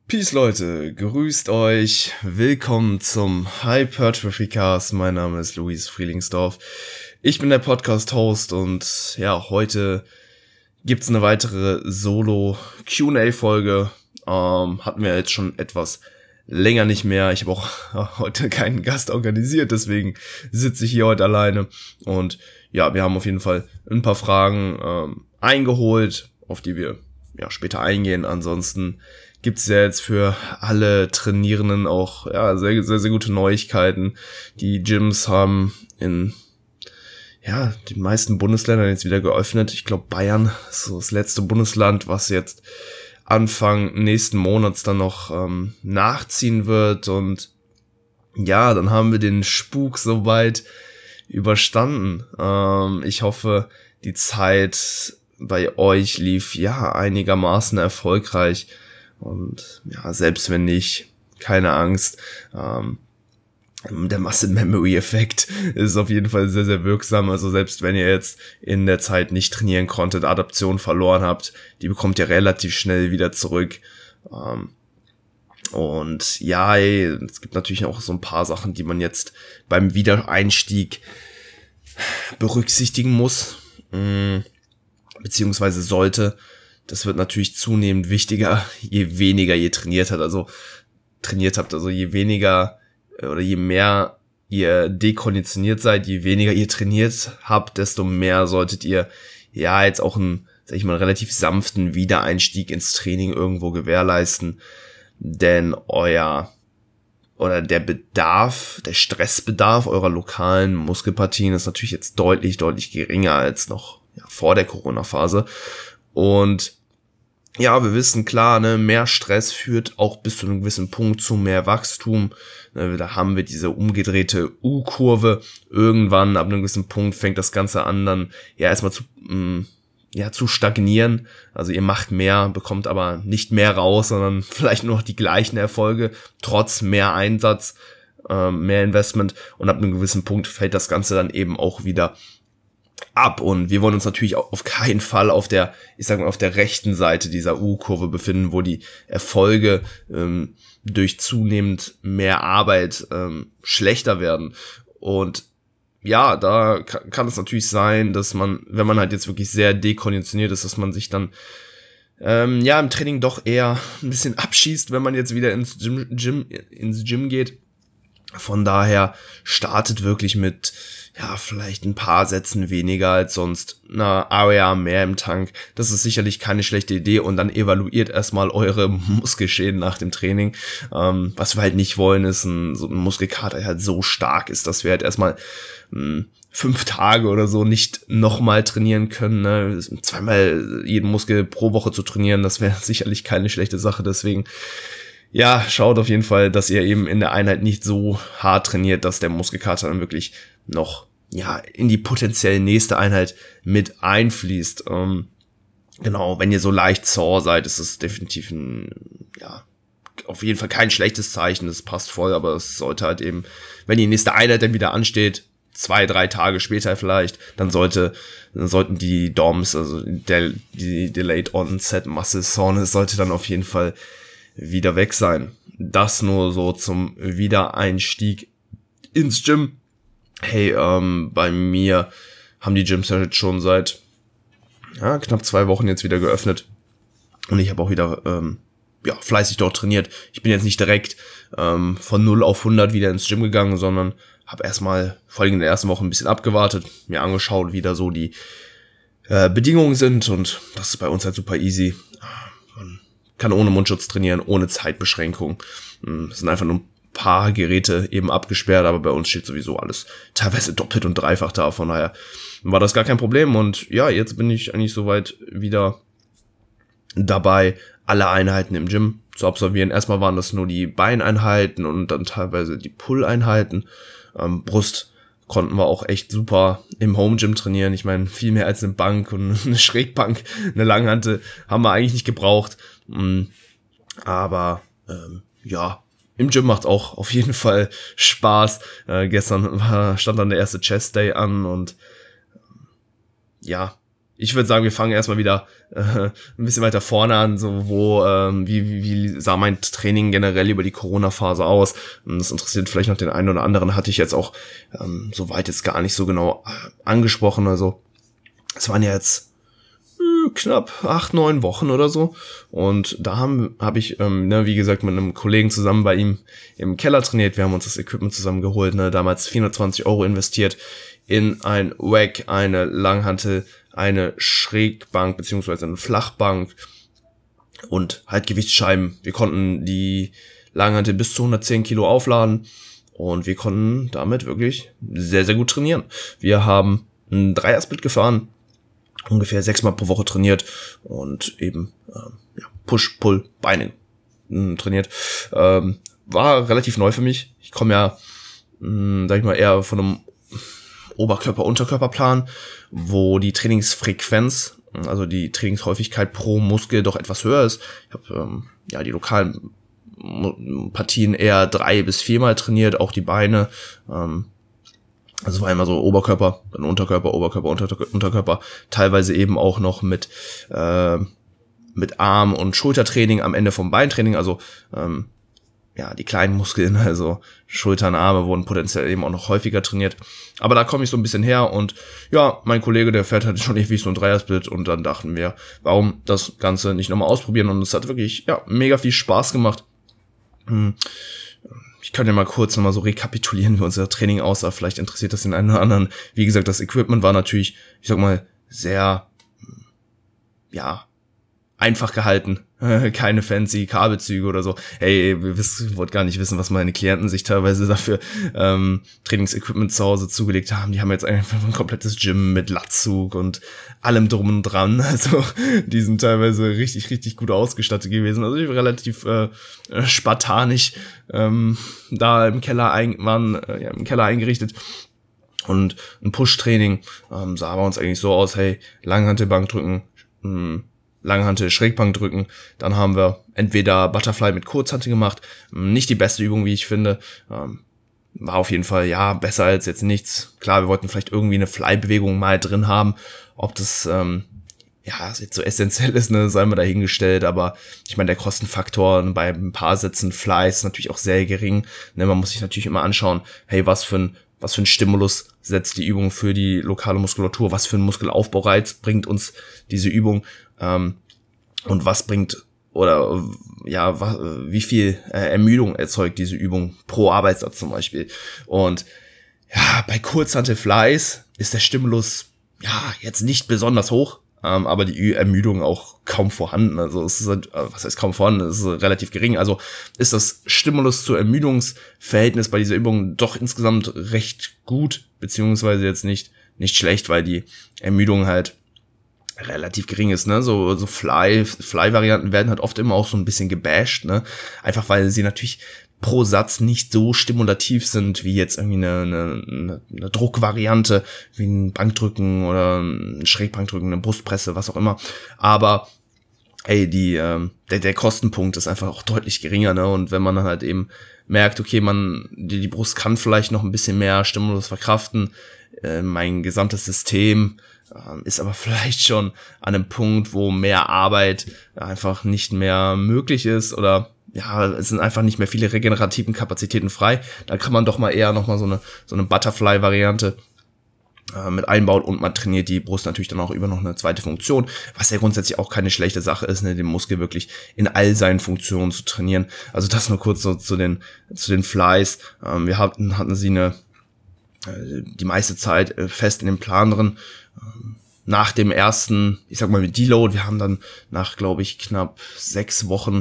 Peace Leute, grüßt euch, willkommen zum Hypertrophy Cast, mein Name ist Luis Frielingsdorf, ich bin der Podcast-Host und ja, heute gibt's eine weitere Solo-Q&A-Folge, hatten wir jetzt schon etwas länger nicht mehr, ich habe auch heute keinen Gast organisiert, deswegen sitze ich hier heute alleine und ja, wir haben auf jeden Fall ein paar Fragen eingeholt, auf die wir ja später eingehen, ansonsten gibt's ja jetzt für alle Trainierenden auch sehr, sehr, sehr gute Neuigkeiten. Die Gyms haben in den meisten Bundesländern jetzt wieder geöffnet. Ich glaube, Bayern ist so das letzte Bundesland, was jetzt Anfang nächsten Monats dann noch nachziehen wird. Und ja, dann haben wir den Spuk soweit überstanden. Ich hoffe, die Zeit bei euch lief einigermaßen erfolgreich. Und ja, selbst wenn nicht, keine Angst, der Muscle-Memory-Effekt ist auf jeden Fall sehr, sehr wirksam. Also selbst wenn ihr jetzt in der Zeit nicht trainieren konntet, Adaption verloren habt, die bekommt ihr relativ schnell wieder zurück. Und ja, es gibt natürlich auch so ein paar Sachen, die man jetzt beim Wiedereinstieg berücksichtigen muss, beziehungsweise sollte. Das wird natürlich zunehmend wichtiger, je weniger ihr trainiert habt. Also je weniger oder je mehr ihr dekonditioniert seid, je weniger ihr trainiert habt, desto mehr solltet ihr jetzt auch einen relativ sanften Wiedereinstieg ins Training irgendwo gewährleisten. Denn der Stressbedarf eurer lokalen Muskelpartien ist natürlich jetzt deutlich, deutlich geringer als noch vor der Corona-Phase. Und ja, wir wissen klar, mehr Stress führt auch bis zu einem gewissen Punkt zu mehr Wachstum. Da haben wir diese umgedrehte U-Kurve. Irgendwann, ab einem gewissen Punkt, fängt das Ganze an, dann erstmal zu stagnieren. Also ihr macht mehr, bekommt aber nicht mehr raus, sondern vielleicht nur noch die gleichen Erfolge, trotz mehr Einsatz, mehr Investment. Und ab einem gewissen Punkt fällt das Ganze dann eben auch wieder ab, und wir wollen uns natürlich auf keinen Fall auf der rechten Seite dieser U-Kurve befinden, wo die Erfolge durch zunehmend mehr Arbeit schlechter werden. Und ja, da kann es natürlich sein, dass man, wenn man halt jetzt wirklich sehr dekonditioniert ist, dass man sich dann im Training doch eher ein bisschen abschießt, wenn man jetzt wieder ins Gym geht. Von daher startet wirklich mit vielleicht ein paar Sätzen weniger als sonst, eine Area mehr im Tank. Das ist sicherlich keine schlechte Idee, und dann evaluiert erstmal eure Muskelschäden nach dem Training. Was wir halt nicht wollen, ist so ein Muskelkater, der halt so stark ist, dass wir halt erstmal 5 Tage oder so nicht nochmal trainieren können. Zweimal jeden Muskel pro Woche zu trainieren, das wäre sicherlich keine schlechte Sache. Deswegen schaut auf jeden Fall, dass ihr eben in der Einheit nicht so hart trainiert, dass der Muskelkater dann wirklich noch in die potenziell nächste Einheit mit einfließt. Genau, wenn ihr so leicht sore seid, ist es definitiv auf jeden Fall kein schlechtes Zeichen, das passt voll, aber es sollte halt eben, wenn die nächste Einheit dann wieder ansteht, 2-3 Tage später vielleicht, dann sollten die DOMs, also die Delayed Onset Muscle Soreness, sollte dann auf jeden Fall wieder weg sein. Das nur so zum Wiedereinstieg ins Gym. Hey, bei mir haben die Gyms ja jetzt schon seit knapp 2 Wochen jetzt wieder geöffnet. Und ich habe auch wieder fleißig dort trainiert. Ich bin jetzt nicht direkt von 0 auf 100 wieder ins Gym gegangen, sondern habe erstmal vor allem in der ersten Woche ein bisschen abgewartet, mir angeschaut, wie da so die Bedingungen sind, und das ist bei uns halt super easy. Man kann ohne Mundschutz trainieren, ohne Zeitbeschränkung. Es sind einfach nur ein paar Geräte eben abgesperrt, aber bei uns steht sowieso alles teilweise doppelt und dreifach da. Von daher war das gar kein Problem, und jetzt bin ich eigentlich soweit wieder dabei, alle Einheiten im Gym zu absolvieren. Erstmal waren das nur die Beineinheiten und dann teilweise die Pull-Einheiten. Brust konnten wir auch echt super im Home-Gym trainieren. Ich meine, viel mehr als eine Bank und eine Schrägbank, eine Langhantel haben wir eigentlich nicht gebraucht. Aber im Gym macht auch auf jeden Fall Spaß. Gestern stand dann der erste Chest Day an, und ich würde sagen, wir fangen erstmal wieder ein bisschen weiter vorne an, so wie sah mein Training generell über die Corona-Phase aus. Und das interessiert vielleicht noch den einen oder anderen, hatte ich jetzt auch soweit jetzt gar nicht so genau angesprochen. Also es waren ja jetzt knapp 8-9 Wochen oder so. Und da habe ich, wie gesagt, mit einem Kollegen zusammen bei ihm im Keller trainiert. Wir haben uns das Equipment zusammen geholt, damals 420 € investiert in ein Rack, eine Langhantel, eine Schrägbank beziehungsweise eine Flachbank und halt Gewichtsscheiben. Wir konnten die Langhantel bis zu 110 Kilo aufladen und wir konnten damit wirklich sehr, sehr gut trainieren. Wir haben einen Dreier-Split gefahren, ungefähr 6-mal pro Woche trainiert und eben Push, Pull, Beine trainiert. War relativ neu für mich. Ich komme ja, sag ich mal, eher von einem Oberkörper-Unterkörperplan, wo die Trainingsfrequenz, also die Trainingshäufigkeit pro Muskel doch etwas höher ist. Ich habe die lokalen Partien eher 3 bis 4-mal trainiert, auch die Beine. Also war immer so Oberkörper, dann Unterkörper, Oberkörper, Unterkörper, teilweise eben auch noch mit Arm- und Schultertraining am Ende vom Beintraining, also die kleinen Muskeln, also Schultern, Arme wurden potenziell eben auch noch häufiger trainiert. Aber da komme ich so ein bisschen her und ja, mein Kollege, der fährt halt schon ewig so ein Dreier-Split und dann dachten wir, warum das Ganze nicht nochmal ausprobieren und es hat wirklich, mega viel Spaß gemacht. Ich kann ja mal kurz nochmal so rekapitulieren, wie unser Training aussah. Vielleicht interessiert das den einen oder anderen. Wie gesagt, das Equipment war natürlich, ich sag mal, sehr, einfach gehalten. Keine fancy Kabelzüge oder so. Hey, ihr wollt gar nicht wissen, was meine Klienten sich teilweise dafür Trainingsequipment zu Hause zugelegt haben. Die haben jetzt einfach ein komplettes Gym mit Latzug und allem drum und dran. Also die sind teilweise richtig, richtig gut ausgestattet gewesen. Also ich war relativ spartanisch da im Keller eingerichtet. Und ein Push-Training sah bei uns eigentlich so aus, hey, Langhantelbank drücken, Langhantel, Schrägbank drücken, dann haben wir entweder Butterfly mit Kurzhantel gemacht, nicht die beste Übung, wie ich finde, war auf jeden Fall, besser als jetzt nichts. Klar, wir wollten vielleicht irgendwie eine Fly-Bewegung mal drin haben, ob das, jetzt so essentiell ist, sei mal dahingestellt, aber ich meine, der Kostenfaktor bei ein paar Sätzen Fly ist natürlich auch sehr gering, man muss sich natürlich immer anschauen, hey, was für ein Stimulus setzt die Übung für die lokale Muskulatur, was für ein Muskelaufbaureiz bringt uns diese Übung, und was bringt wie viel Ermüdung erzeugt diese Übung pro Arbeitssatz zum Beispiel. Und bei Kurzhantel-Flies ist der Stimulus jetzt nicht besonders hoch, aber die Ermüdung auch kaum vorhanden. Also es ist halt, was heißt kaum vorhanden, es ist relativ gering. Also ist das Stimulus zu Ermüdungsverhältnis bei dieser Übung doch insgesamt recht gut, beziehungsweise jetzt nicht schlecht, weil die Ermüdung halt relativ gering ist, so Fly-Varianten werden halt oft immer auch so ein bisschen gebasht, einfach weil sie natürlich pro Satz nicht so stimulativ sind, wie jetzt irgendwie eine Druckvariante, wie ein Bankdrücken oder ein Schrägbankdrücken, eine Brustpresse, was auch immer, aber der Kostenpunkt ist einfach auch deutlich geringer, und wenn man dann halt eben merkt, okay, die Brust kann vielleicht noch ein bisschen mehr Stimulus verkraften, mein gesamtes System ist aber vielleicht schon an einem Punkt, wo mehr Arbeit einfach nicht mehr möglich ist oder es sind einfach nicht mehr viele regenerativen Kapazitäten frei. Da kann man doch mal eher nochmal so eine Butterfly-Variante mit einbauen und man trainiert die Brust natürlich dann auch über noch eine zweite Funktion, was ja grundsätzlich auch keine schlechte Sache ist, den Muskel wirklich in all seinen Funktionen zu trainieren. Also das nur kurz so zu den Flies. Wir hatten sie die meiste Zeit fest in dem Plan drin. Nach dem ersten, ich sag mal mit Deload, wir haben dann nach, glaube ich, knapp 6 Wochen,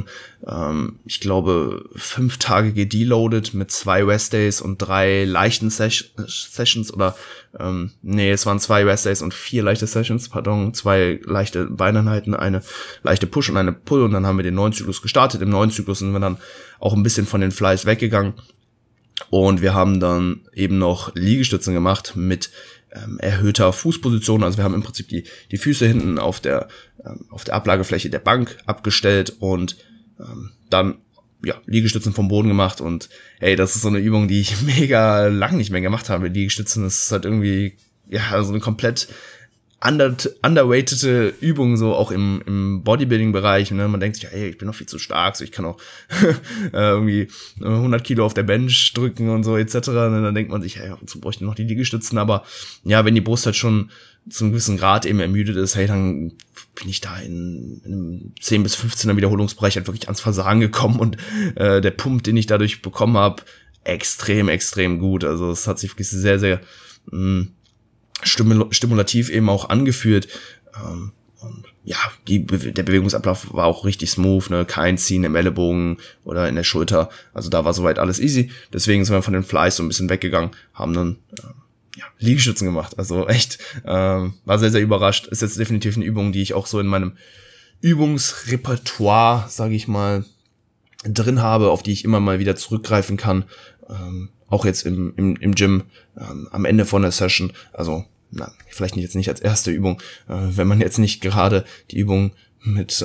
5 Tage gedeloadet mit 2 Rest-Days und 3 leichten Sessions oder, es waren 2 Rest-Days und 4 leichte Sessions, 2 leichte Beineinheiten, eine leichte Push und eine Pull und dann haben wir den neuen Zyklus gestartet. Im neuen Zyklus sind wir dann auch ein bisschen von den Flies weggegangen und wir haben dann eben noch Liegestützen gemacht mit erhöhter Fußposition, also wir haben im Prinzip die Füße hinten auf der Ablagefläche der Bank abgestellt und dann Liegestützen vom Boden gemacht und das ist so eine Übung, die ich mega lang nicht mehr gemacht habe. Liegestützen ist halt irgendwie so eine komplett underweightete Übung, so auch im Bodybuilding-Bereich. Ne? Man denkt sich, hey, ich bin noch viel zu stark, so ich kann auch irgendwie 100 Kilo auf der Bench drücken und so etc. Und dann denkt man sich, hey, wozu bräuchte ich noch die Liegestützen? Aber ja, wenn die Brust halt schon zu einem gewissen Grad eben ermüdet ist, hey, dann bin ich da in einem 10 bis 15er Wiederholungsbereich halt wirklich ans Versagen gekommen und der Pump, den ich dadurch bekommen habe, extrem, extrem gut. Also es hat sich wirklich sehr, sehr stimulativ eben auch angeführt. Und ja, der Bewegungsablauf war auch richtig smooth, ne? Kein Ziehen im Ellenbogen oder in der Schulter. Also da war soweit alles easy. Deswegen sind wir von den Flies so ein bisschen weggegangen, haben dann Liegestützen gemacht. Also echt, war sehr, sehr überrascht. Ist jetzt definitiv eine Übung, die ich auch so in meinem Übungsrepertoire, sage ich mal, drin habe, auf die ich immer mal wieder zurückgreifen kann. Auch jetzt im Gym am Ende von der Session. Also vielleicht jetzt nicht als erste Übung, wenn man jetzt nicht gerade die Übung mit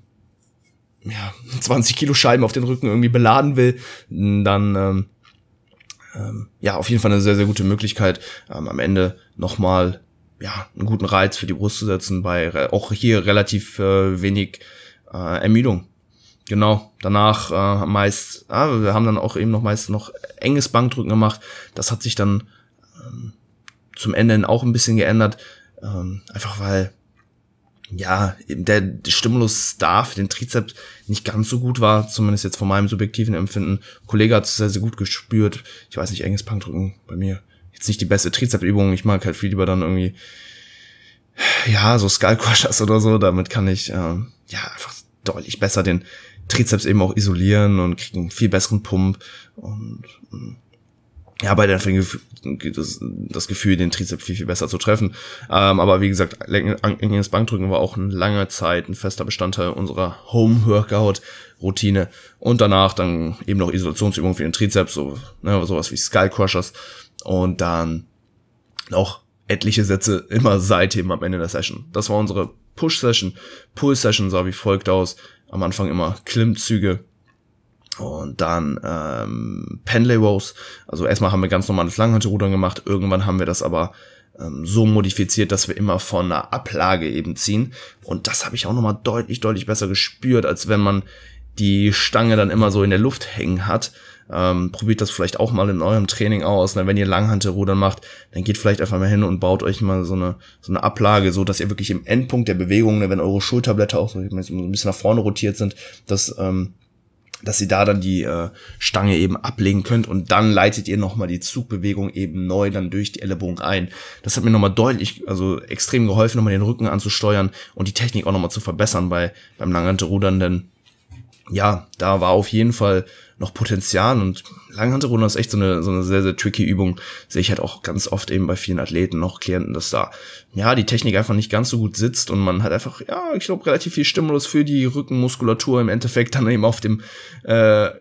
20 Kilo Scheiben auf den Rücken irgendwie beladen will, dann auf jeden Fall eine sehr, sehr gute Möglichkeit, am Ende nochmal einen guten Reiz für die Brust zu setzen, bei auch hier relativ wenig Ermüdung. Genau, danach wir haben dann auch eben meist noch enges Bankdrücken gemacht. Das hat sich dann zum Ende hin auch ein bisschen geändert, einfach weil eben der Stimulus da für den Trizeps nicht ganz so gut war, zumindest jetzt von meinem subjektiven Empfinden. Ein Kollege hat es sehr, sehr gut gespürt. Ich weiß nicht, enges Bankdrücken bei mir jetzt nicht die beste Trizepsübung. Ich mag halt viel lieber dann irgendwie so Skull Crushers oder so. Damit kann ich einfach deutlich besser den Trizeps eben auch isolieren und kriege einen viel besseren Pump und bei der das Gefühl, den Trizeps viel, viel besser zu treffen. Aber wie gesagt, enges Bankdrücken war auch eine lange Zeit ein fester Bestandteil unserer Home-Workout-Routine. Und danach dann eben noch Isolationsübungen für den Trizeps, sowas wie Skull Crushers. Und dann auch etliche Sätze immer Seitheben am Ende der Session. Das war unsere Push-Session. Pull-Session sah wie folgt aus. Am Anfang immer Klimmzüge. Und dann Pendlay Rows. Also erstmal haben wir ganz normales Langhantelrudern gemacht. Irgendwann haben wir das aber so modifiziert, dass wir immer von einer Ablage eben ziehen. Und das habe ich auch nochmal deutlich, deutlich besser gespürt, als wenn man die Stange dann immer so in der Luft hängen hat. Probiert das vielleicht auch mal in eurem Training aus. Wenn ihr Langhantelrudern macht, dann geht vielleicht einfach mal hin und baut euch mal so eine Ablage, so dass ihr wirklich im Endpunkt der Bewegung, wenn eure Schulterblätter auch so ein bisschen nach vorne rotiert sind, dass ihr da dann die Stange eben ablegen könnt und dann leitet ihr nochmal die Zugbewegung eben neu dann durch die Ellenbogen ein. Das hat mir nochmal extrem geholfen, nochmal den Rücken anzusteuern und die Technik auch nochmal zu verbessern beim Langhantelrudern, denn da war auf jeden Fall noch Potenzial und Langhantelrudern ist echt so eine sehr, sehr tricky Übung. Sehe ich halt auch ganz oft eben bei vielen Athleten, noch Klienten, dass da die Technik einfach nicht ganz so gut sitzt und man hat einfach, ich glaube, relativ viel Stimulus für die Rückenmuskulatur im Endeffekt dann eben auf dem auf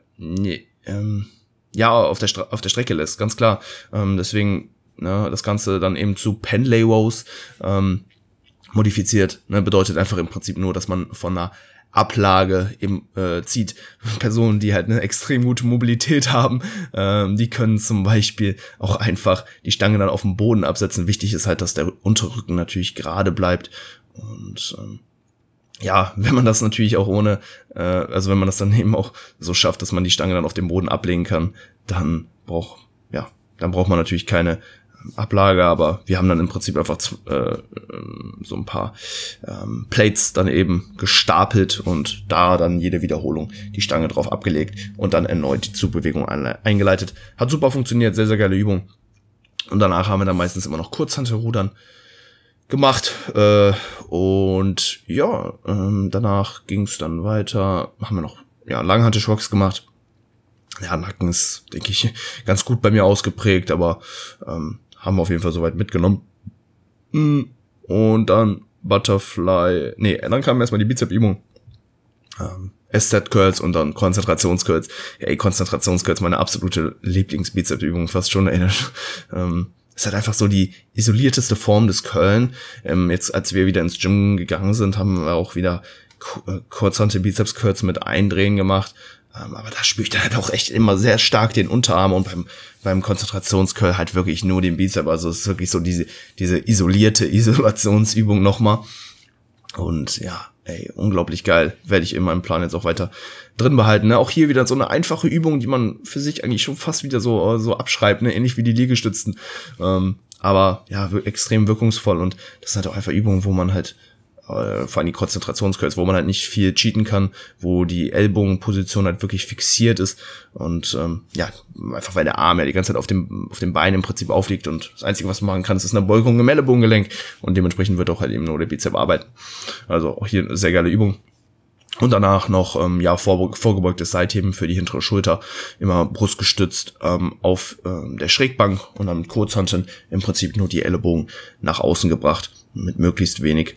der Strecke lässt, ganz klar. Deswegen das Ganze dann eben zu Pendlay Rows modifiziert, bedeutet einfach im Prinzip nur, dass man von einer Ablage eben zieht. Personen, die halt eine extrem gute Mobilität haben, die können zum Beispiel auch einfach die Stange dann auf dem Boden absetzen. Wichtig ist halt, dass der Unterrücken natürlich gerade bleibt und wenn man das natürlich auch wenn man das dann eben auch so schafft, dass man die Stange dann auf dem Boden ablegen kann, dann braucht man natürlich keine Ablage, aber wir haben dann im Prinzip einfach so ein paar Plates dann eben gestapelt und da dann jede Wiederholung die Stange drauf abgelegt und dann erneut die Zugbewegung eingeleitet. Hat super funktioniert, sehr, sehr geile Übung. Und danach haben wir dann meistens immer noch Kurzhantelrudern gemacht danach ging es dann weiter, haben wir noch Langhantelschwocks gemacht. Nacken ist, denke ich, ganz gut bei mir ausgeprägt, aber haben wir auf jeden Fall soweit mitgenommen. Und dann dann kam erstmal die Bizep-Übung. SZ-Curls und dann Konzentrationscurls. Konzentrationscurls, meine absolute Lieblings-Bizep-Übung fast schon. Ist halt einfach so die isolierteste Form des Curlen. Jetzt, als wir wieder ins Gym gegangen sind, haben wir auch wieder Kurzhantel Bizeps Curls mit Eindrehen gemacht. Aber da spüre ich dann halt auch echt immer sehr stark den Unterarm und beim Konzentrationscurl halt wirklich nur den Bizeps. Also es ist wirklich so diese isolierte Isolationsübung nochmal. Und ja, unglaublich geil. Werde ich in meinem Plan jetzt auch weiter drin behalten. Ne? Auch hier wieder so eine einfache Übung, die man für sich eigentlich schon fast wieder so abschreibt, ne? Ähnlich wie die Liegestützen. Aber ja, extrem wirkungsvoll. Und das sind halt auch einfach Übungen, wo man halt vor allem die Konzentrationscurls, wo man halt nicht viel cheaten kann, wo die Ellbogenposition halt wirklich fixiert ist und einfach weil der Arm ja die ganze Zeit auf dem Bein im Prinzip aufliegt und das Einzige, was man machen kann, ist eine Beugung im Ellenbogengelenk und dementsprechend wird auch halt eben nur der Bizep arbeiten. Also auch hier eine sehr geile Übung. Und danach noch vorgebeugtes Seitheben für die hintere Schulter, immer brustgestützt auf der Schrägbank und dann mit Kurzhanteln im Prinzip nur die Ellenbogen nach außen gebracht, mit möglichst wenig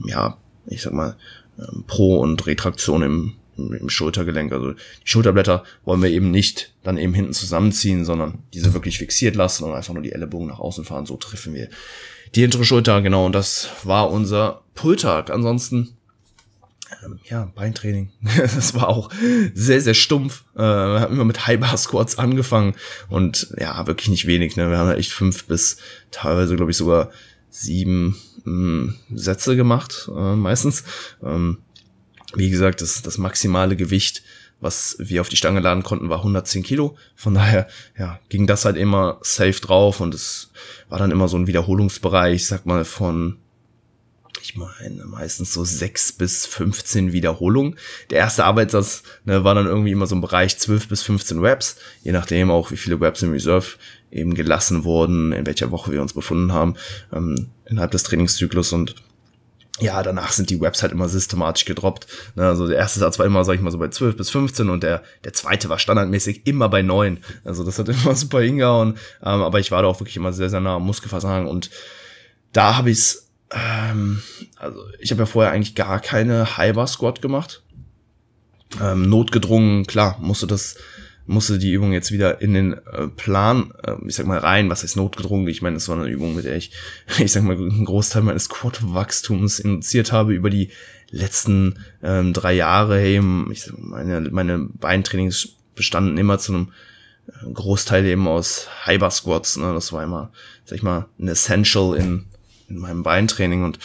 Pro- und Retraktion im Schultergelenk. Also die Schulterblätter wollen wir eben nicht dann eben hinten zusammenziehen, sondern diese wirklich fixiert lassen und einfach nur die Ellenbogen nach außen fahren. So treffen wir die hintere Schulter, genau. Und das war unser Pulltag. Ansonsten, Beintraining. Das war auch sehr, sehr stumpf. Wir haben immer mit High-Bar-Squats angefangen und ja, wirklich nicht wenig. Ne? Wir haben echt 5 bis teilweise, glaube ich, sogar 7 Sätze gemacht, meistens. Wie gesagt, das maximale Gewicht, was wir auf die Stange laden konnten, war 110 Kilo. Von daher, ging das halt immer safe drauf und es war dann immer so ein Wiederholungsbereich, sag mal, von, ich meine, meistens so 6 bis 15 Wiederholungen. Der erste Arbeitssatz war dann irgendwie immer so im Bereich 12 bis 15 Reps, je nachdem auch, wie viele Reps im Reserve eben gelassen wurden, in welcher Woche wir uns befunden haben, innerhalb des Trainingszyklus und ja, danach sind die Reps halt immer systematisch gedroppt. Also der erste Satz war immer, sag ich mal, so bei 12 bis 15 und der zweite war standardmäßig immer bei 9. Also das hat immer super hingehauen, aber ich war da auch wirklich immer sehr, sehr nah am Muskelversagen und da habe ich's, also ich habe ja vorher eigentlich gar keine High-Bar-Squat gemacht. Notgedrungen, klar, musste die Übung jetzt wieder in den Plan, rein, was heißt notgedrungen? Ich meine, das war eine Übung, mit der ich einen Großteil meines Quad-Wachstums induziert habe über die letzten 3 Jahre. Hey, meine Beintrainings bestanden immer zu einem Großteil eben aus High-Bar-Squats. Ne? Das war immer, ein Essential in meinem Beintraining und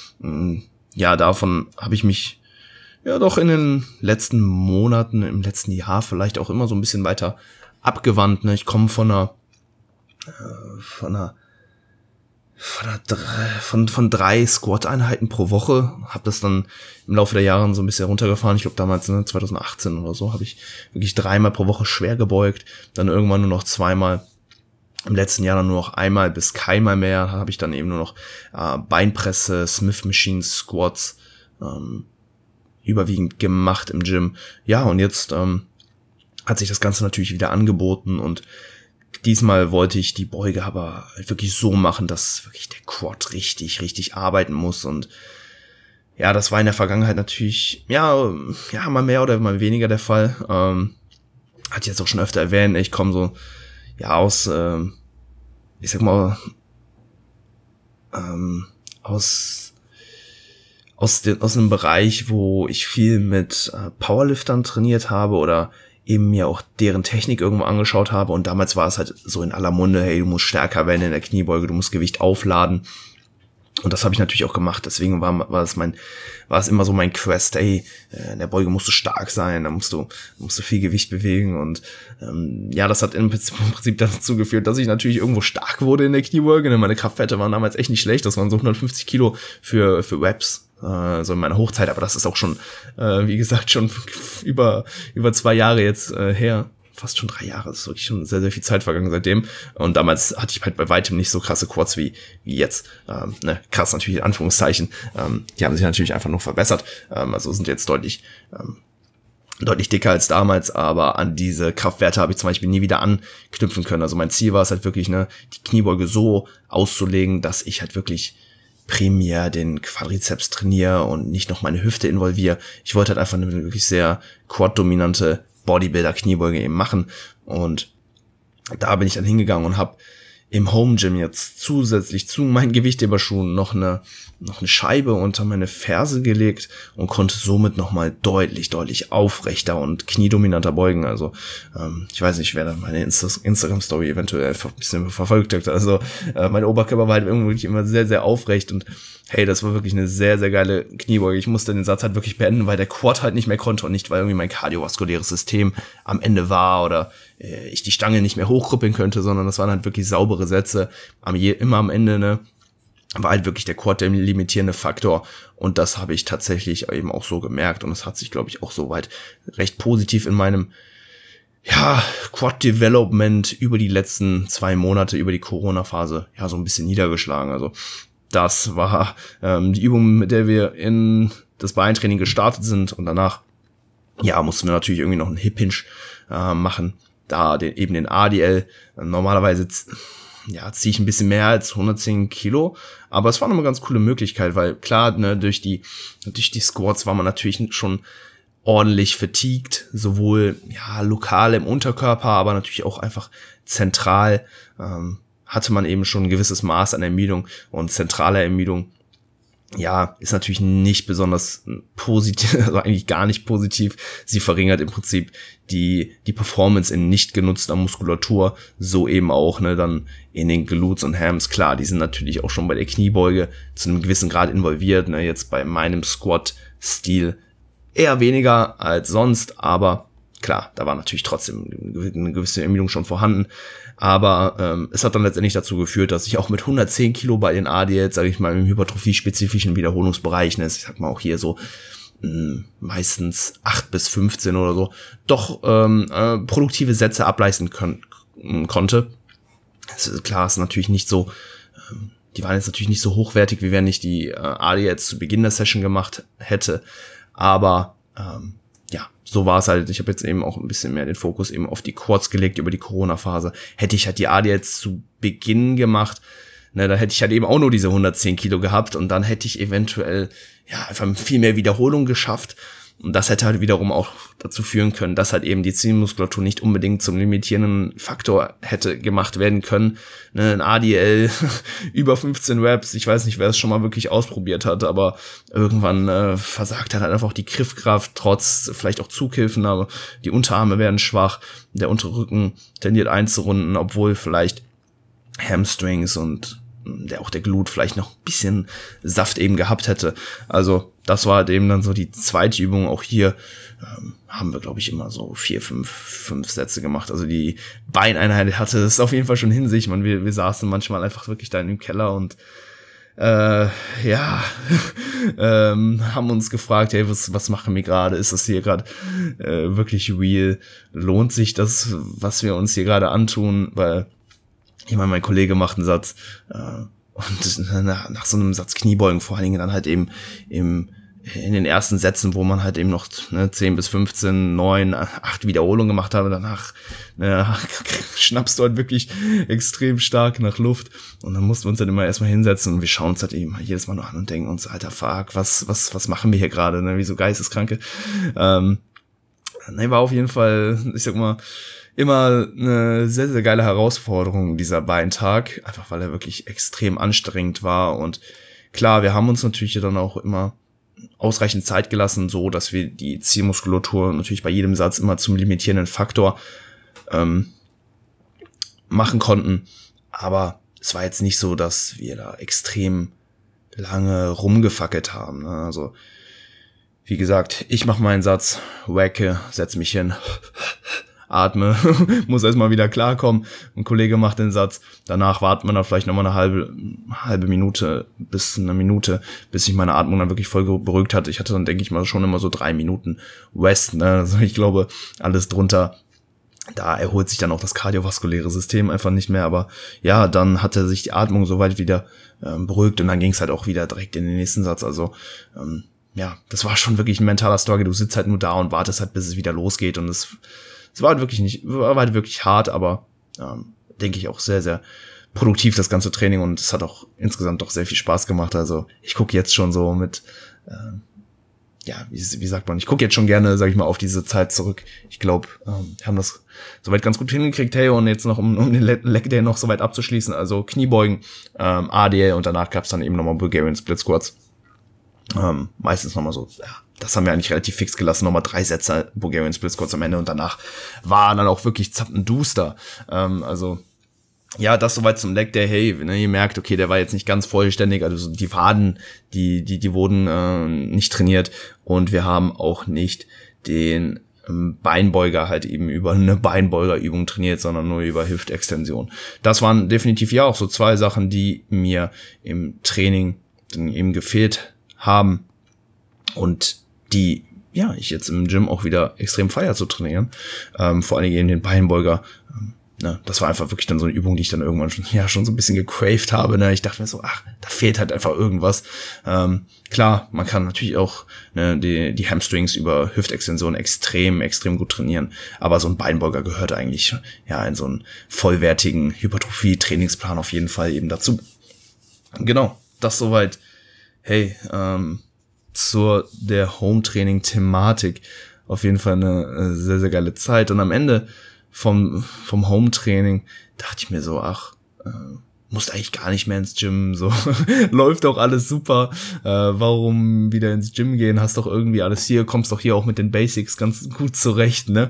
davon habe ich mich doch in den letzten Monaten, im letzten Jahr vielleicht auch immer so ein bisschen weiter abgewandt. Ne? Ich komme von 3 Squat-Einheiten pro Woche, habe das dann im Laufe der Jahre so ein bisschen runtergefahren. Ich glaube damals 2018 oder so habe ich wirklich 3-mal pro Woche schwer gebeugt, dann irgendwann nur noch 2-mal. Im letzten Jahr dann nur noch 1-mal bis keinmal mehr. Habe ich dann eben nur noch Beinpresse, Smith Machine Squats überwiegend gemacht im Gym. Ja, und jetzt hat sich das Ganze natürlich wieder angeboten und diesmal wollte ich die Beuge aber halt wirklich so machen, dass wirklich der Quad richtig, richtig arbeiten muss und ja, das war in der Vergangenheit natürlich, mal mehr oder mal weniger der Fall. Hatte ich jetzt auch schon öfter erwähnt, ich komme so, aus, aus einem Bereich, wo ich viel mit Powerliftern trainiert habe oder eben mir auch deren Technik irgendwo angeschaut habe und damals war es halt so in aller Munde, hey, du musst stärker werden in der Kniebeuge, du musst Gewicht aufladen und das habe ich natürlich auch gemacht, deswegen war es immer so mein Quest, in der Beuge musst du stark sein, da musst du viel Gewicht bewegen und das hat im Prinzip dazu geführt, dass ich natürlich irgendwo stark wurde in der Kniebeuge, denn meine Kraftwerte waren damals echt nicht schlecht, das waren so 150 Kilo für Reps, so in meiner Hochzeit, aber das ist auch schon, wie gesagt, schon über 2 Jahre jetzt her. Fast schon 3 Jahre, das ist wirklich schon sehr, sehr viel Zeit vergangen seitdem. Und damals hatte ich halt bei weitem nicht so krasse Quads wie jetzt. Krass natürlich in Anführungszeichen. Die haben sich natürlich einfach nur verbessert. Also sind jetzt deutlich dicker als damals, aber an diese Kraftwerte habe ich zum Beispiel nie wieder anknüpfen können. Also mein Ziel war es halt wirklich, die Kniebeuge so auszulegen, dass ich halt wirklich primär den Quadrizeps trainiere und nicht noch meine Hüfte involviere. Ich wollte halt einfach eine wirklich sehr quad-dominante Bodybuilder-Kniebeuge eben machen und da bin ich dann hingegangen und habe im Home Gym jetzt zusätzlich zu meinen Gewichtheberschuhen noch eine Scheibe unter meine Ferse gelegt und konnte somit nochmal deutlich aufrechter und kniedominanter beugen. Also ich weiß nicht, wer da meine Instagram-Story eventuell ein bisschen verfolgt hat. Also mein Oberkörper war halt wirklich immer sehr, sehr aufrecht und hey, das war wirklich eine sehr, sehr geile Kniebeuge. Ich musste den Satz halt wirklich beenden, weil der Quad halt nicht mehr konnte und nicht, weil irgendwie mein kardiovaskuläres System am Ende war oder ich die Stange nicht mehr hochkrüppeln könnte, sondern das waren halt wirklich saubere Sätze. Immer am Ende, ne, war halt wirklich der Quad der limitierende Faktor und das habe ich tatsächlich eben auch so gemerkt und das hat sich, glaube ich, auch soweit recht positiv in meinem Quad-Development über die letzten 2 Monate, über die Corona-Phase, so ein bisschen niedergeschlagen. Also das war die Übung, mit der wir in das Beintraining gestartet sind und danach, mussten wir natürlich irgendwie noch einen Hip-Hinge machen, da eben den ADL. Normalerweise ziehe ich ein bisschen mehr als 110 Kilo, aber es war noch eine ganz coole Möglichkeit, weil klar, ne, durch die Squats war man natürlich schon ordentlich fatigued, sowohl lokal im Unterkörper, aber natürlich auch einfach zentral hatte man eben schon ein gewisses Maß an Ermüdung und zentraler Ermüdung ist natürlich nicht besonders positiv, also eigentlich gar nicht positiv. Sie verringert im Prinzip die Performance in nicht genutzter Muskulatur, so eben auch, ne, dann in den Glutes und Hams. Klar, die sind natürlich auch schon bei der Kniebeuge zu einem gewissen Grad involviert, ne, jetzt bei meinem Squat-Stil eher weniger als sonst, aber klar, da war natürlich trotzdem eine gewisse Ermüdung schon vorhanden. Aber es hat dann letztendlich dazu geführt, dass ich auch mit 110 Kilo bei den ADLs, sage ich mal, im hypertrophie-spezifischen Wiederholungsbereich, ne, ich sag mal auch hier so meistens 8 bis 15 oder so, doch produktive Sätze ableisten konnte. Also klar, ist natürlich nicht so, die waren jetzt natürlich nicht so hochwertig, wie wenn ich die ADLs zu Beginn der Session gemacht hätte, aber so war es halt. Ich habe jetzt eben auch ein bisschen mehr den Fokus eben auf die Quads gelegt über die Corona-Phase. Hätte ich halt die ADLs zu Beginn gemacht, ne, dann hätte ich halt eben auch nur diese 110 Kilo gehabt und dann hätte ich eventuell einfach viel mehr Wiederholung geschafft. Und das hätte halt wiederum auch dazu führen können, dass halt eben die Zielmuskulatur nicht unbedingt zum limitierenden Faktor hätte gemacht werden können. Ne, ein ADL über 15 Reps, ich weiß nicht, wer es schon mal wirklich ausprobiert hat, aber irgendwann versagt halt einfach die Griffkraft, trotz vielleicht auch Zughilfen, aber die Unterarme werden schwach, der untere Rücken tendiert einzurunden, obwohl vielleicht Hamstrings und der Glut vielleicht noch ein bisschen Saft eben gehabt hätte. Also das war halt eben dann so die zweite Übung. Auch hier haben wir, glaube ich, immer so 4, 5 Sätze gemacht. Also die Beineinheit hatte es auf jeden Fall schon in sich. Wir saßen manchmal einfach wirklich da in dem Keller und haben uns gefragt, hey, was machen wir gerade? Ist das hier gerade wirklich real? Lohnt sich das, was wir uns hier gerade antun? Weil ich meine, mein Kollege macht einen Satz und nach so einem Satz Kniebeugen vor allen Dingen dann halt eben in den ersten Sätzen, wo man halt eben noch 10 bis 15, 9, 8 Wiederholungen gemacht habe, danach schnappst du halt wirklich extrem stark nach Luft und dann mussten wir uns dann immer erstmal hinsetzen und wir schauen uns halt eben jedes Mal nur an und denken uns, alter fuck, was machen wir hier gerade, ne? Wie so Geisteskranke. War auf jeden Fall, ich sag mal, immer eine sehr, sehr geile Herausforderung, dieser Beintag, einfach weil er wirklich extrem anstrengend war und klar, wir haben uns natürlich dann auch immer ausreichend Zeit gelassen, so dass wir die Zielmuskulatur natürlich bei jedem Satz immer zum limitierenden Faktor machen konnten, aber es war jetzt nicht so, dass wir da extrem lange rumgefackelt haben, ne? Also wie gesagt, ich mache meinen Satz, wacke, setz mich hin, atme, muss erstmal wieder klarkommen. Ein Kollege macht den Satz, danach wartet man dann vielleicht nochmal eine halbe Minute bis eine Minute, bis sich meine Atmung dann wirklich voll beruhigt hat. Ich hatte dann, denke ich mal, schon immer so 3 Minuten Rest, ne? Also ich glaube, alles drunter, da erholt sich dann auch das kardiovaskuläre System einfach nicht mehr, aber ja, dann hatte sich die Atmung soweit wieder beruhigt und dann ging es halt auch wieder direkt in den nächsten Satz, also das war schon wirklich ein mentaler Struggle, du sitzt halt nur da und wartest halt, bis es wieder losgeht und es war halt wirklich hart, aber denke ich auch sehr, sehr produktiv, das ganze Training, und es hat auch insgesamt doch sehr viel Spaß gemacht. Also ich gucke jetzt schon so mit ja, wie sagt man, ich gucke jetzt schon gerne, sag ich mal, auf diese Zeit zurück. Ich glaube, wir haben das soweit ganz gut hingekriegt. Hey, und jetzt noch, um den Leg Day noch soweit abzuschließen, also Kniebeugen, ADL und danach gab's dann eben nochmal Bulgarian Split Squats. Meistens nochmal so, ja, das haben wir eigentlich relativ fix gelassen, nochmal 3 Sätze Bulgarian Split Squats am Ende und danach war dann auch wirklich zappenduster. Also, ja, das soweit zum Leg Day. Hey, ne, ihr merkt, okay, der war jetzt nicht ganz vollständig, also die Waden, die wurden nicht trainiert und wir haben auch nicht den Beinbeuger halt eben über eine Beinbeugerübung trainiert, sondern nur über Hüftextension. Das waren definitiv ja auch so 2 Sachen, die mir im Training eben gefehlt haben und die, ja, ich jetzt im Gym auch wieder extrem feier zu trainieren. Vor allen Dingen den Beinbeuger. Ne, das war einfach wirklich dann so eine Übung, die ich dann irgendwann schon so ein bisschen gecraved habe. Ne? Ich dachte mir so, ach, da fehlt halt einfach irgendwas. Klar, man kann natürlich auch die Hamstrings über Hüftextension extrem gut trainieren. Aber so ein Beinbeuger gehört eigentlich ja in so einen vollwertigen Hypertrophie-Trainingsplan auf jeden Fall eben dazu. Genau, das soweit. Hey, zur der Home-Training-Thematik auf jeden Fall eine sehr, sehr geile Zeit. Und am Ende vom Home-Training dachte ich mir so, ach, musst eigentlich gar nicht mehr ins Gym, so läuft doch alles super, warum wieder ins Gym gehen, hast doch irgendwie alles hier, kommst doch hier auch mit den Basics ganz gut zurecht, ne?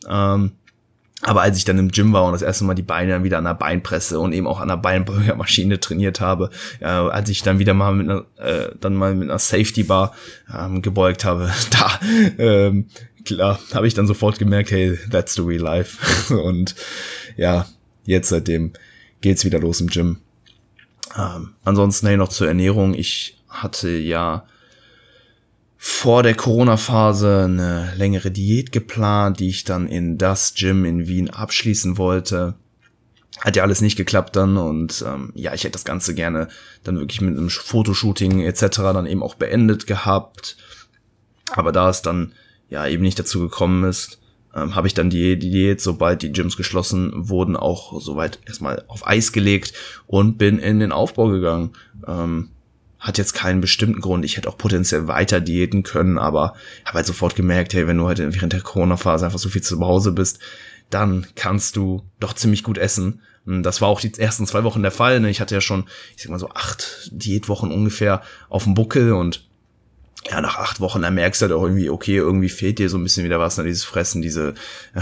Aber als ich dann im Gym war und das erste Mal die Beine dann wieder an der Beinpresse und eben auch an der Beinbeugermaschine trainiert habe, als ich dann wieder mal mit einer Safety Bar gebeugt habe, da klar, habe ich dann sofort gemerkt, hey, that's the real life. Und ja, jetzt seitdem geht's wieder los im Gym. Ansonsten hey, noch zur Ernährung. Ich hatte ja vor der Corona-Phase eine längere Diät geplant, die ich dann in das Gym in Wien abschließen wollte. Hat ja alles nicht geklappt dann und ja, ich hätte das Ganze gerne dann wirklich mit einem Fotoshooting etc. dann eben auch beendet gehabt. Aber da es dann ja eben nicht dazu gekommen ist, habe ich dann die Diät, sobald die Gyms geschlossen wurden, auch soweit erstmal auf Eis gelegt und bin in den Aufbau gegangen. Hat jetzt keinen bestimmten Grund. Ich hätte auch potenziell weiter diäten können, aber habe halt sofort gemerkt, hey, wenn du halt während der Corona-Phase einfach so viel zu Hause bist, dann kannst du doch ziemlich gut essen. Das war auch die ersten 2 Wochen der Fall. Ich hatte ja schon, ich sag mal so 8 Diätwochen ungefähr auf dem Buckel und ja, nach 8 Wochen, da merkst du halt auch irgendwie, okay, irgendwie fehlt dir so ein bisschen wieder was, ne, dieses Fressen, diese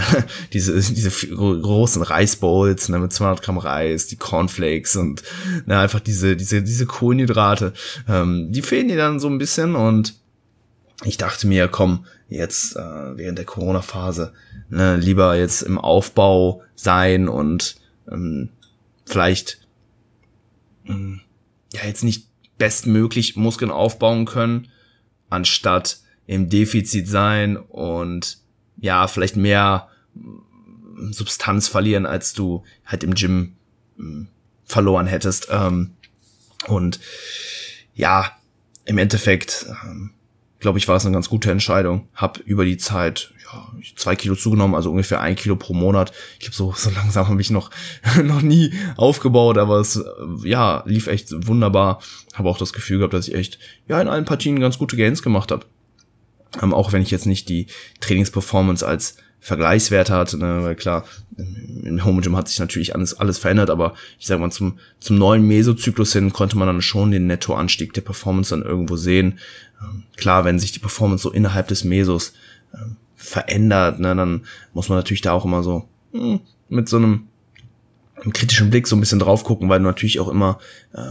großen Reisbowls, ne, mit 200 Gramm Reis, die Cornflakes und, ne, einfach diese Kohlenhydrate, die fehlen dir dann so ein bisschen und ich dachte mir, komm, jetzt, während der Corona-Phase, ne, lieber jetzt im Aufbau sein und, vielleicht, ja, jetzt nicht bestmöglich Muskeln aufbauen können, anstatt im Defizit sein und ja, vielleicht mehr Substanz verlieren, als du halt im Gym verloren hättest. Und ja, im Endeffekt, glaube ich, war es eine ganz gute Entscheidung. Hab über die Zeit 2 Kilo zugenommen, also ungefähr 1 Kilo pro Monat. Ich glaube, so langsam habe ich noch nie aufgebaut, aber es ja lief echt wunderbar. Habe auch das Gefühl gehabt, dass ich echt ja in allen Partien ganz gute Gains gemacht habe. Auch wenn ich jetzt nicht die Trainingsperformance als Vergleichswerte hatte, ne, weil klar, im Home Gym hat sich natürlich alles verändert, aber ich sag mal, zum neuen Mesozyklus hin konnte man dann schon den Nettoanstieg der Performance dann irgendwo sehen. Klar, wenn sich die Performance so innerhalb des Mesos verändert, ne, dann muss man natürlich da auch immer so mit so einem kritischen Blick so ein bisschen drauf gucken, weil du natürlich auch immer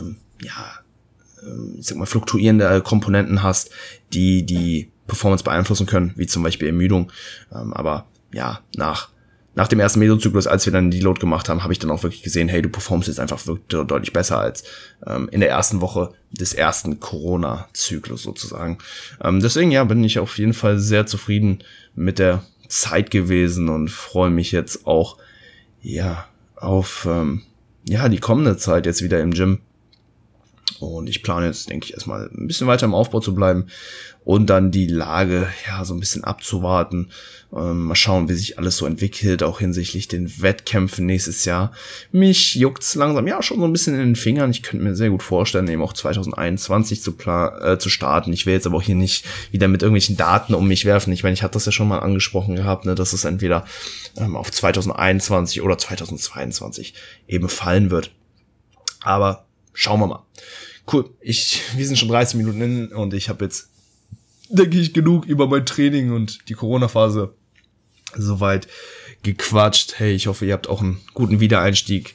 ich sag mal fluktuierende Komponenten hast, die Performance beeinflussen können, wie zum Beispiel Ermüdung. Aber ja, nach dem ersten Mesozyklus, als wir dann die Deload gemacht haben, habe ich dann auch wirklich gesehen, hey, du performst jetzt einfach wirklich deutlich besser als in der ersten Woche des ersten Corona-Zyklus sozusagen. Deswegen, ja, bin ich auf jeden Fall sehr zufrieden mit der Zeit gewesen und freue mich jetzt auch, ja, auf, die kommende Zeit jetzt wieder im Gym. Und ich plane jetzt, denke ich, erstmal ein bisschen weiter im Aufbau zu bleiben und dann die Lage ja so ein bisschen abzuwarten. Mal schauen, wie sich alles so entwickelt, auch hinsichtlich den Wettkämpfen nächstes Jahr. Mich juckt's langsam ja schon so ein bisschen in den Fingern. Ich könnte mir sehr gut vorstellen, eben auch 2021 zu starten. Ich will jetzt aber auch hier nicht wieder mit irgendwelchen Daten um mich werfen. Ich meine, ich hatte das ja schon mal angesprochen gehabt, ne, dass es entweder auf 2021 oder 2022 eben fallen wird. Aber schauen wir mal. Cool, wir sind schon 30 Minuten in und ich habe jetzt, denke ich, genug über mein Training und die Corona-Phase soweit gequatscht. Hey, ich hoffe, ihr habt auch einen guten Wiedereinstieg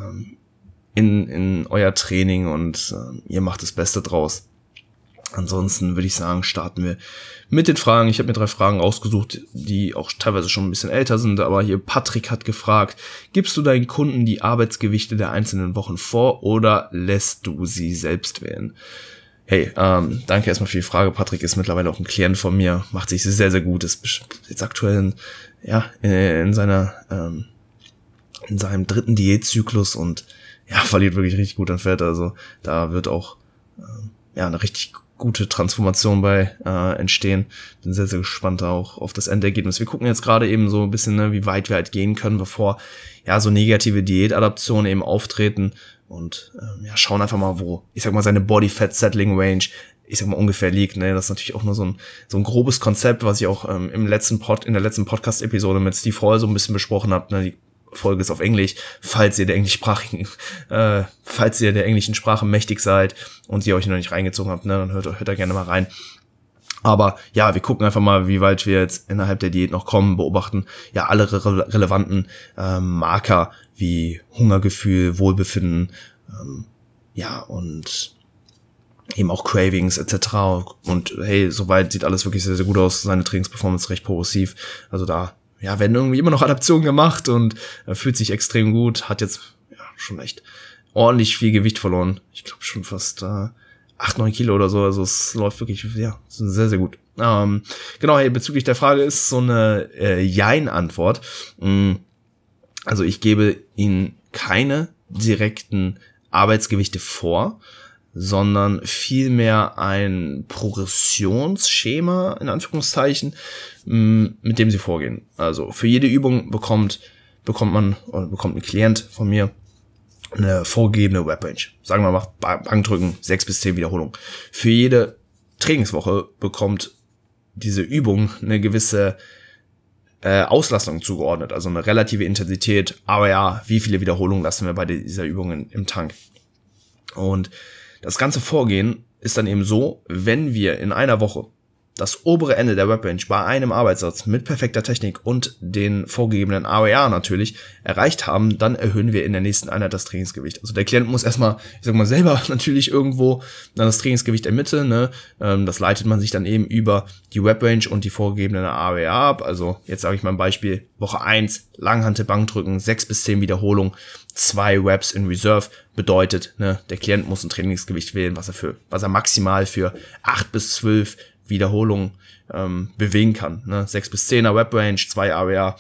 in euer Training und ihr macht das Beste draus. Ansonsten würde ich sagen, starten wir mit den Fragen. Ich habe mir 3 Fragen ausgesucht, die auch teilweise schon ein bisschen älter sind, aber hier Patrick hat gefragt: Gibst du deinen Kunden die Arbeitsgewichte der einzelnen Wochen vor oder lässt du sie selbst wählen? Hey, danke erstmal für die Frage. Patrick ist mittlerweile auch ein Klient von mir, macht sich sehr, sehr gut, ist jetzt aktuell in seinem 3. Diätzyklus und ja, verliert wirklich richtig gut an Fett. Also da wird auch eine richtig gute Transformation bei entstehen. Bin sehr, sehr gespannt auch auf das Endergebnis. Wir gucken jetzt gerade eben so ein bisschen, ne, wie weit wir halt gehen können, bevor so negative Diätadaptionen eben auftreten und schauen einfach mal, wo, ich sag mal, seine Body Fat Settling Range, ich sag mal, ungefähr liegt. Ne? Das ist natürlich auch nur so ein grobes Konzept, was ich auch in der letzten Podcast-Episode mit Steve Hall so ein bisschen besprochen habe. Ne? Die Folge ist auf Englisch, falls ihr der englischen Sprache mächtig seid und ihr euch noch nicht reingezogen habt, ne, dann hört da gerne mal rein. Aber ja, wir gucken einfach mal, wie weit wir jetzt innerhalb der Diät noch kommen, beobachten ja alle relevanten Marker wie Hungergefühl, Wohlbefinden, und eben auch Cravings etc. Und hey, soweit sieht alles wirklich sehr, sehr gut aus. Seine Trainingsperformance recht progressiv. Also da werden irgendwie immer noch Adaptionen gemacht und fühlt sich extrem gut, hat jetzt schon echt ordentlich viel Gewicht verloren. Ich glaube schon fast 8-9 Kilo oder so, also es läuft wirklich sehr, sehr gut. Genau, hey, bezüglich der Frage ist so eine Jein-Antwort. Also ich gebe Ihnen keine direkten Arbeitsgewichte vor, sondern vielmehr ein Progressionsschema, in Anführungszeichen, mit dem sie vorgehen. Also für jede Übung bekommt ein Klient von mir eine vorgegebene Rep-Range. Sagen wir mal, Bankdrücken, 6 bis 10 Wiederholungen. Für jede Trainingswoche bekommt diese Übung eine gewisse Auslastung zugeordnet, also eine relative Intensität, aber wie viele Wiederholungen lassen wir bei dieser Übung im Tank. Und das ganze Vorgehen ist dann eben so, wenn wir in einer Woche das obere Ende der Rep-Range bei einem Arbeitssatz mit perfekter Technik und den vorgegebenen AOR natürlich erreicht haben, dann erhöhen wir in der nächsten Einheit das Trainingsgewicht. Also der Klient muss erstmal, selber natürlich irgendwo dann das Trainingsgewicht ermitteln, ne? Das leitet man sich dann eben über die Rep-Range und die vorgegebenen AOR ab. Also jetzt sage ich mal ein Beispiel: Woche 1, Langhantel-Bankdrücken, 6 bis 10 Wiederholungen, 2 Reps in Reserve, bedeutet, ne, der Klient muss ein Trainingsgewicht wählen, was er maximal für 8 bis 12 Wiederholungen bewegen kann. Ne? 6 bis 10er Rep-Range, 2 AWR,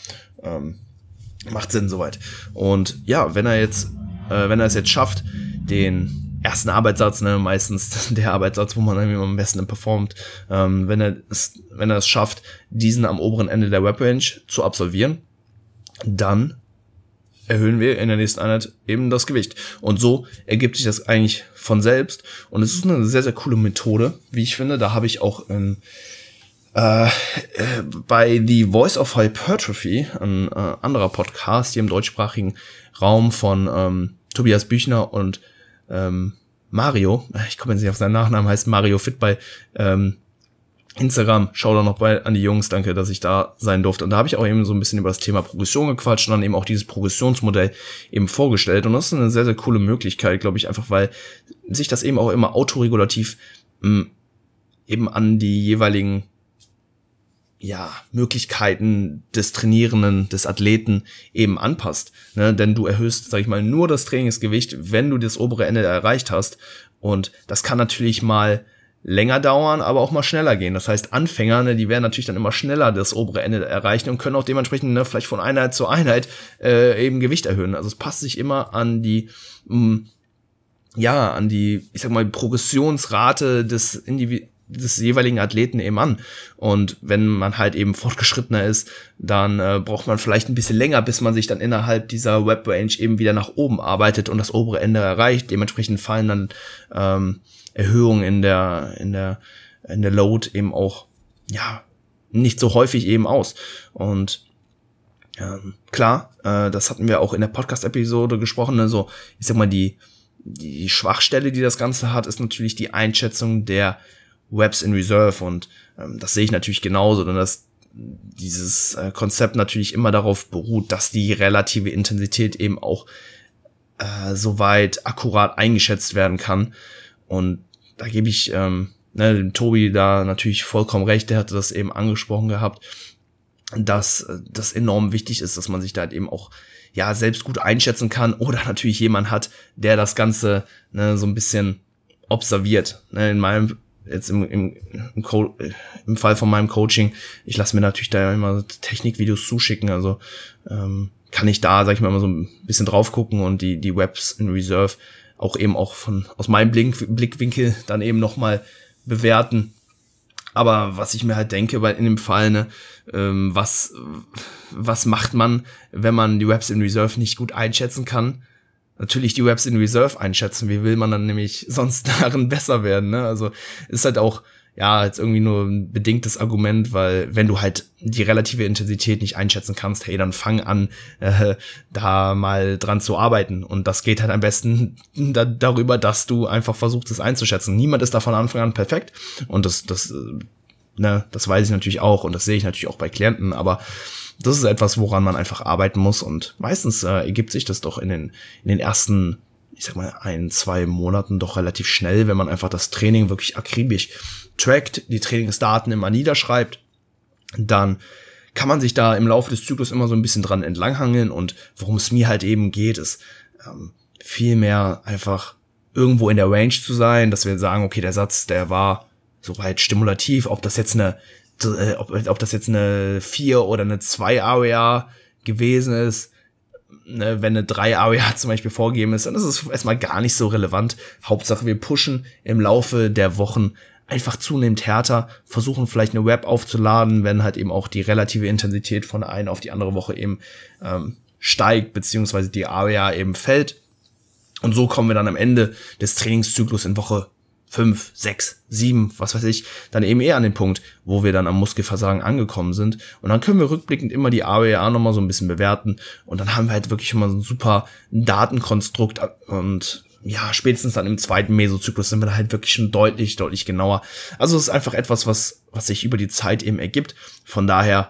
macht Sinn soweit. Und ja, wenn er es jetzt schafft, den ersten Arbeitssatz, ne, meistens der Arbeitssatz, wo man irgendwie am besten performt, wenn er es schafft, diesen am oberen Ende der Rep-Range zu absolvieren, dann erhöhen wir in der nächsten Einheit eben das Gewicht. Und so ergibt sich das eigentlich von selbst. Und es ist eine sehr, sehr coole Methode, wie ich finde. Da habe ich auch bei The Voice of Hypertrophy, ein anderer Podcast hier im deutschsprachigen Raum von Tobias Büchner und Mario, ich komme jetzt nicht auf seinen Nachnamen, heißt Mario Fit bei Instagram, schau da noch an die Jungs, danke, dass ich da sein durfte. Und da habe ich auch eben so ein bisschen über das Thema Progression gequatscht und dann eben auch dieses Progressionsmodell eben vorgestellt. Und das ist eine sehr, sehr coole Möglichkeit, glaube ich, einfach weil sich das eben auch immer autoregulativ eben an die jeweiligen Möglichkeiten des Trainierenden, des Athleten eben anpasst. Ne? Denn du erhöhst, sag ich mal, nur das Trainingsgewicht, wenn du das obere Ende erreicht hast. Und das kann natürlich mal länger dauern, aber auch mal schneller gehen. Das heißt, Anfänger, ne, die werden natürlich dann immer schneller das obere Ende erreichen und können auch dementsprechend vielleicht von Einheit zu Einheit eben Gewicht erhöhen. Also es passt sich immer an die an die, ich sag mal, Progressionsrate des jeweiligen Athleten eben an. Und wenn man halt eben fortgeschrittener ist, dann braucht man vielleicht ein bisschen länger, bis man sich dann innerhalb dieser Web-Range eben wieder nach oben arbeitet und das obere Ende erreicht. Dementsprechend fallen dann Erhöhungen in der Load eben auch, nicht so häufig eben aus. Und klar, das hatten wir auch in der Podcast-Episode gesprochen, ne? So, ich sag mal, die Schwachstelle, die das Ganze hat, ist natürlich die Einschätzung der Reps in Reserve, und das sehe ich natürlich genauso, denn dass dieses Konzept natürlich immer darauf beruht, dass die relative Intensität eben auch soweit akkurat eingeschätzt werden kann. Und da gebe ich dem Tobi da natürlich vollkommen recht, der hatte das eben angesprochen gehabt, dass das enorm wichtig ist, dass man sich da halt eben auch selbst gut einschätzen kann oder natürlich jemand hat, der das Ganze so ein bisschen observiert. In meinem jetzt im Fall von meinem Coaching, ich lasse mir natürlich da immer Technikvideos zuschicken, also kann ich da, sag ich mal, immer so ein bisschen drauf gucken und die Reps in Reserve auch eben auch aus meinem Blickwinkel dann eben nochmal bewerten. Aber was ich mir halt denke, weil in dem Fall, was macht man, wenn man die Reps in Reserve nicht gut einschätzen kann? Natürlich die Reps in Reserve einschätzen. Wie will man dann nämlich sonst darin besser werden, ne? Also ist halt auch jetzt irgendwie nur ein bedingtes Argument, weil wenn du halt die relative Intensität nicht einschätzen kannst, hey, dann fang an, da mal dran zu arbeiten. Und das geht halt am besten darüber, dass du einfach versuchst, es einzuschätzen. Niemand ist da von Anfang an perfekt. Und das weiß ich natürlich auch, und das sehe ich natürlich auch bei Klienten, aber das ist etwas, woran man einfach arbeiten muss, und meistens ergibt sich das doch in den ersten, ich sag mal, 1-2 Monaten doch relativ schnell, wenn man einfach das Training wirklich akribisch trackt, die Trainingsdaten immer niederschreibt, dann kann man sich da im Laufe des Zyklus immer so ein bisschen dran entlanghangeln, und worum es mir halt eben geht, ist viel mehr einfach irgendwo in der Range zu sein, dass wir sagen, okay, der Satz, der war soweit stimulativ, ob das jetzt eine 4 oder eine 2 Area gewesen ist, ne, wenn eine 3 Area zum Beispiel vorgegeben ist, dann ist es erstmal gar nicht so relevant. Hauptsache, wir pushen im Laufe der Wochen einfach zunehmend härter, versuchen vielleicht eine Rep aufzuladen, wenn halt eben auch die relative Intensität von der einen auf die andere Woche eben steigt, beziehungsweise die Area eben fällt. Und so kommen wir dann am Ende des Trainingszyklus in Woche 5, 6, 7, was weiß ich, dann eben eher an den Punkt, wo wir dann am Muskelversagen angekommen sind. Und dann können wir rückblickend immer die AWA nochmal so ein bisschen bewerten. Und dann haben wir halt wirklich immer so ein super Datenkonstrukt. Und spätestens dann im zweiten Mesozyklus sind wir da halt wirklich schon deutlich genauer. Also es ist einfach etwas, was sich über die Zeit eben ergibt. Von daher,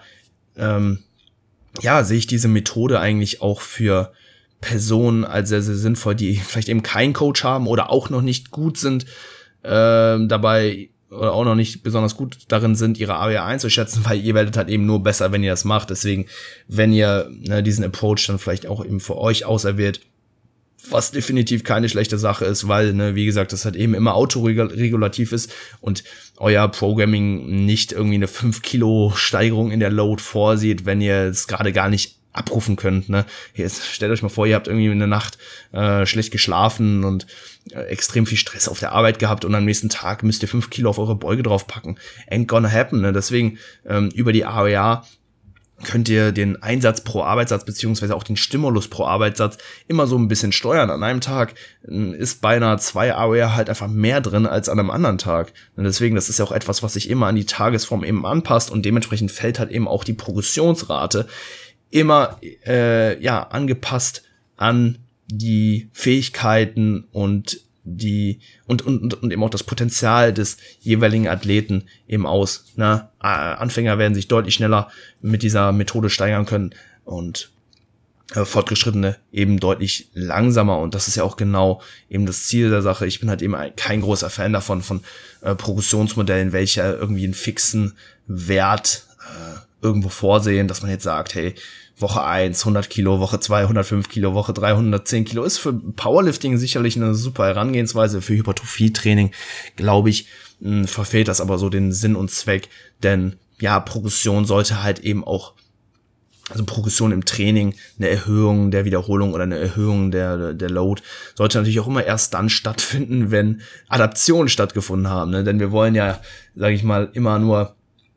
sehe ich diese Methode eigentlich auch für Personen als sehr, sehr sinnvoll, die vielleicht eben keinen Coach haben oder auch noch nicht gut sind, dabei oder auch noch nicht besonders gut darin sind, ihre AWA einzuschätzen, weil ihr werdet halt eben nur besser, wenn ihr das macht. Deswegen, wenn ihr diesen Approach dann vielleicht auch eben für euch auserwählt, was definitiv keine schlechte Sache ist, weil, wie gesagt, das halt eben immer autoregulativ ist und euer Programming nicht irgendwie eine 5 Kilo Steigerung in der Load vorsieht, wenn ihr es gerade gar nicht abrufen könnt, ne? Jetzt stellt euch mal vor, ihr habt irgendwie in der Nacht schlecht geschlafen und extrem viel Stress auf der Arbeit gehabt und am nächsten Tag müsst ihr 5 Kilo auf eure Beuge draufpacken. Ain't gonna happen, ne? Deswegen über die AWA könnt ihr den Einsatz pro Arbeitssatz beziehungsweise auch den Stimulus pro Arbeitssatz immer so ein bisschen steuern. An einem Tag ist bei einer 2 AWA halt einfach mehr drin als an einem anderen Tag. Und deswegen, das ist ja auch etwas, was sich immer an die Tagesform eben anpasst, und dementsprechend fällt halt eben auch die Progressionsrate immer angepasst an die Fähigkeiten und eben auch das Potenzial des jeweiligen Athleten eben aus. Ne? Anfänger werden sich deutlich schneller mit dieser Methode steigern können und Fortgeschrittene eben deutlich langsamer, und das ist ja auch genau eben das Ziel der Sache. Ich bin halt eben kein großer Fan davon, von Progressionsmodellen, welche irgendwie einen fixen Wert irgendwo vorsehen, dass man jetzt sagt, hey, Woche 1 100 Kilo, Woche 2 105 Kilo, Woche 3 110 Kilo. Ist für Powerlifting sicherlich eine super Herangehensweise. Für Hypertrophie-Training, glaube ich, verfehlt das aber so den Sinn und Zweck. Denn Progression sollte halt eben auch also Progression im Training, eine Erhöhung der Wiederholung oder eine Erhöhung der Load, sollte natürlich auch immer erst dann stattfinden, wenn Adaptionen stattgefunden haben, ne? Denn wir wollen ja, sage ich mal, immer nur,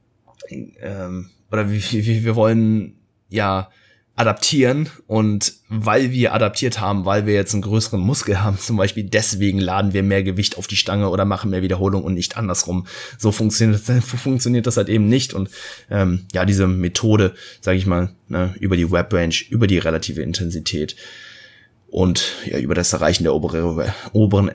oder wir wollen ja adaptieren, und weil wir adaptiert haben, weil wir jetzt einen größeren Muskel haben zum Beispiel, deswegen laden wir mehr Gewicht auf die Stange oder machen mehr Wiederholung und nicht andersrum. So funktioniert das halt eben nicht, und ja, diese Methode, sage ich mal, ne, über die Rep-Range, über die relative Intensität und ja, über das Erreichen der oberen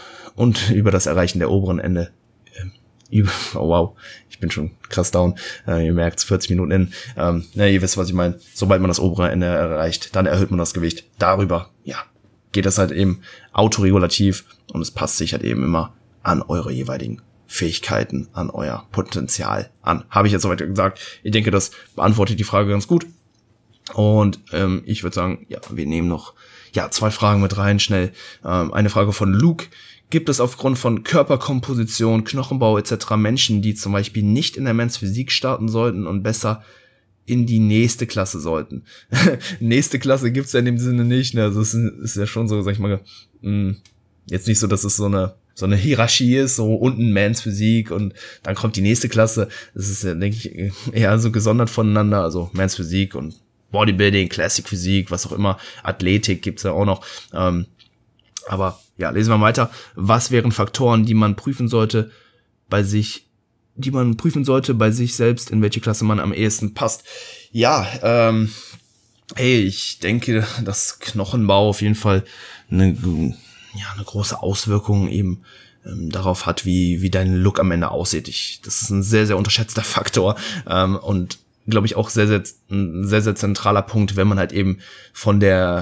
Ende. Oh wow, ich bin schon krass down. Ihr merkt's, 40 Minuten in. Ihr wisst, was ich meine. Sobald man das obere Ende erreicht, dann erhöht man das Gewicht. Darüber, ja, geht das halt eben autoregulativ, und es passt sich halt eben immer an eure jeweiligen Fähigkeiten, an euer Potenzial an. Habe ich jetzt soweit gesagt. Ich denke, das beantwortet die Frage ganz gut. Und ich würde sagen, ja, wir nehmen noch 2 Fragen mit rein, schnell. Eine Frage von Luke. Gibt es aufgrund von Körperkomposition, Knochenbau etc. Menschen, die zum Beispiel nicht in der Men's Physik starten sollten und besser in die nächste Klasse sollten? Nächste Klasse gibt's ja in dem Sinne nicht, ne? Also es ist ja schon so, sag ich mal, jetzt nicht so, dass es so eine Hierarchie ist, so unten Men's Physik und dann kommt die nächste Klasse. Das ist ja, denke ich, eher so gesondert voneinander, also Men's Physik und Bodybuilding, Classic Physik, was auch immer, Athletik gibt's ja auch noch, aber ja, lesen wir weiter. Was wären Faktoren, die man prüfen sollte bei sich selbst, in welche Klasse man am ehesten passt? Ja, ich denke, dass Knochenbau auf jeden Fall eine große Auswirkung eben darauf hat, wie dein Look am Ende aussieht. Das ist ein sehr, sehr unterschätzter Faktor, und glaube ich auch ein sehr, sehr zentraler Punkt, wenn man halt eben von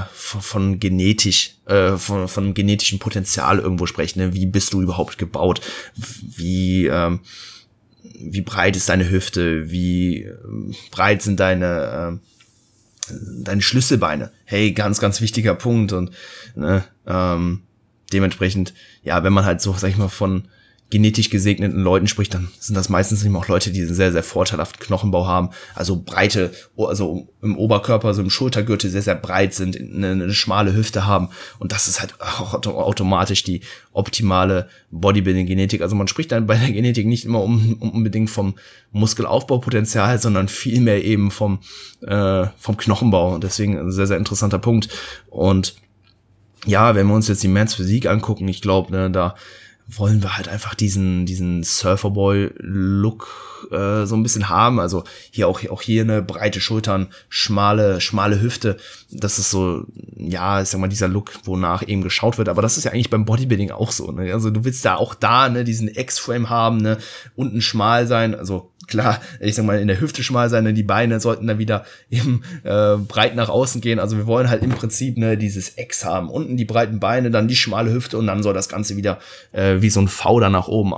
genetischem Potenzial irgendwo spricht, ne? Wie bist du überhaupt gebaut? Wie breit ist deine Hüfte? Wie breit sind deine Schlüsselbeine? Hey, ganz, ganz wichtiger Punkt, und ne, dementsprechend, ja, wenn man halt so, sag ich mal, von genetisch gesegneten Leuten spricht, dann sind das meistens eben auch Leute, die einen sehr, sehr vorteilhaften Knochenbau haben, also breite, also im Oberkörper, also im Schultergürtel sehr, sehr breit sind, eine schmale Hüfte haben, und das ist halt auch automatisch die optimale Bodybuilding-Genetik. Also man spricht dann bei der Genetik nicht immer unbedingt vom Muskelaufbaupotenzial, sondern vielmehr eben vom Knochenbau, und deswegen ein sehr, sehr interessanter Punkt. Und ja, wenn wir uns jetzt die Men's Physik angucken, ich glaube, ne, da wollen wir halt einfach diesen Surferboy-Look so ein bisschen haben. Also auch hier eine breite Schultern, schmale Hüfte. Das ist so, ja, ich sag mal, dieser Look, wonach eben geschaut wird. Aber das ist ja eigentlich beim Bodybuilding auch so, ne? Also du willst auch da, ne, diesen X-Frame haben, ne, unten schmal sein. Also klar, ich sag mal, in der Hüfte schmal sein, ne, die Beine sollten dann wieder eben breit nach außen gehen. Also wir wollen halt im Prinzip, ne, dieses X haben. Unten die breiten Beine, dann die schmale Hüfte, und dann soll das Ganze wieder wie so ein V da nach oben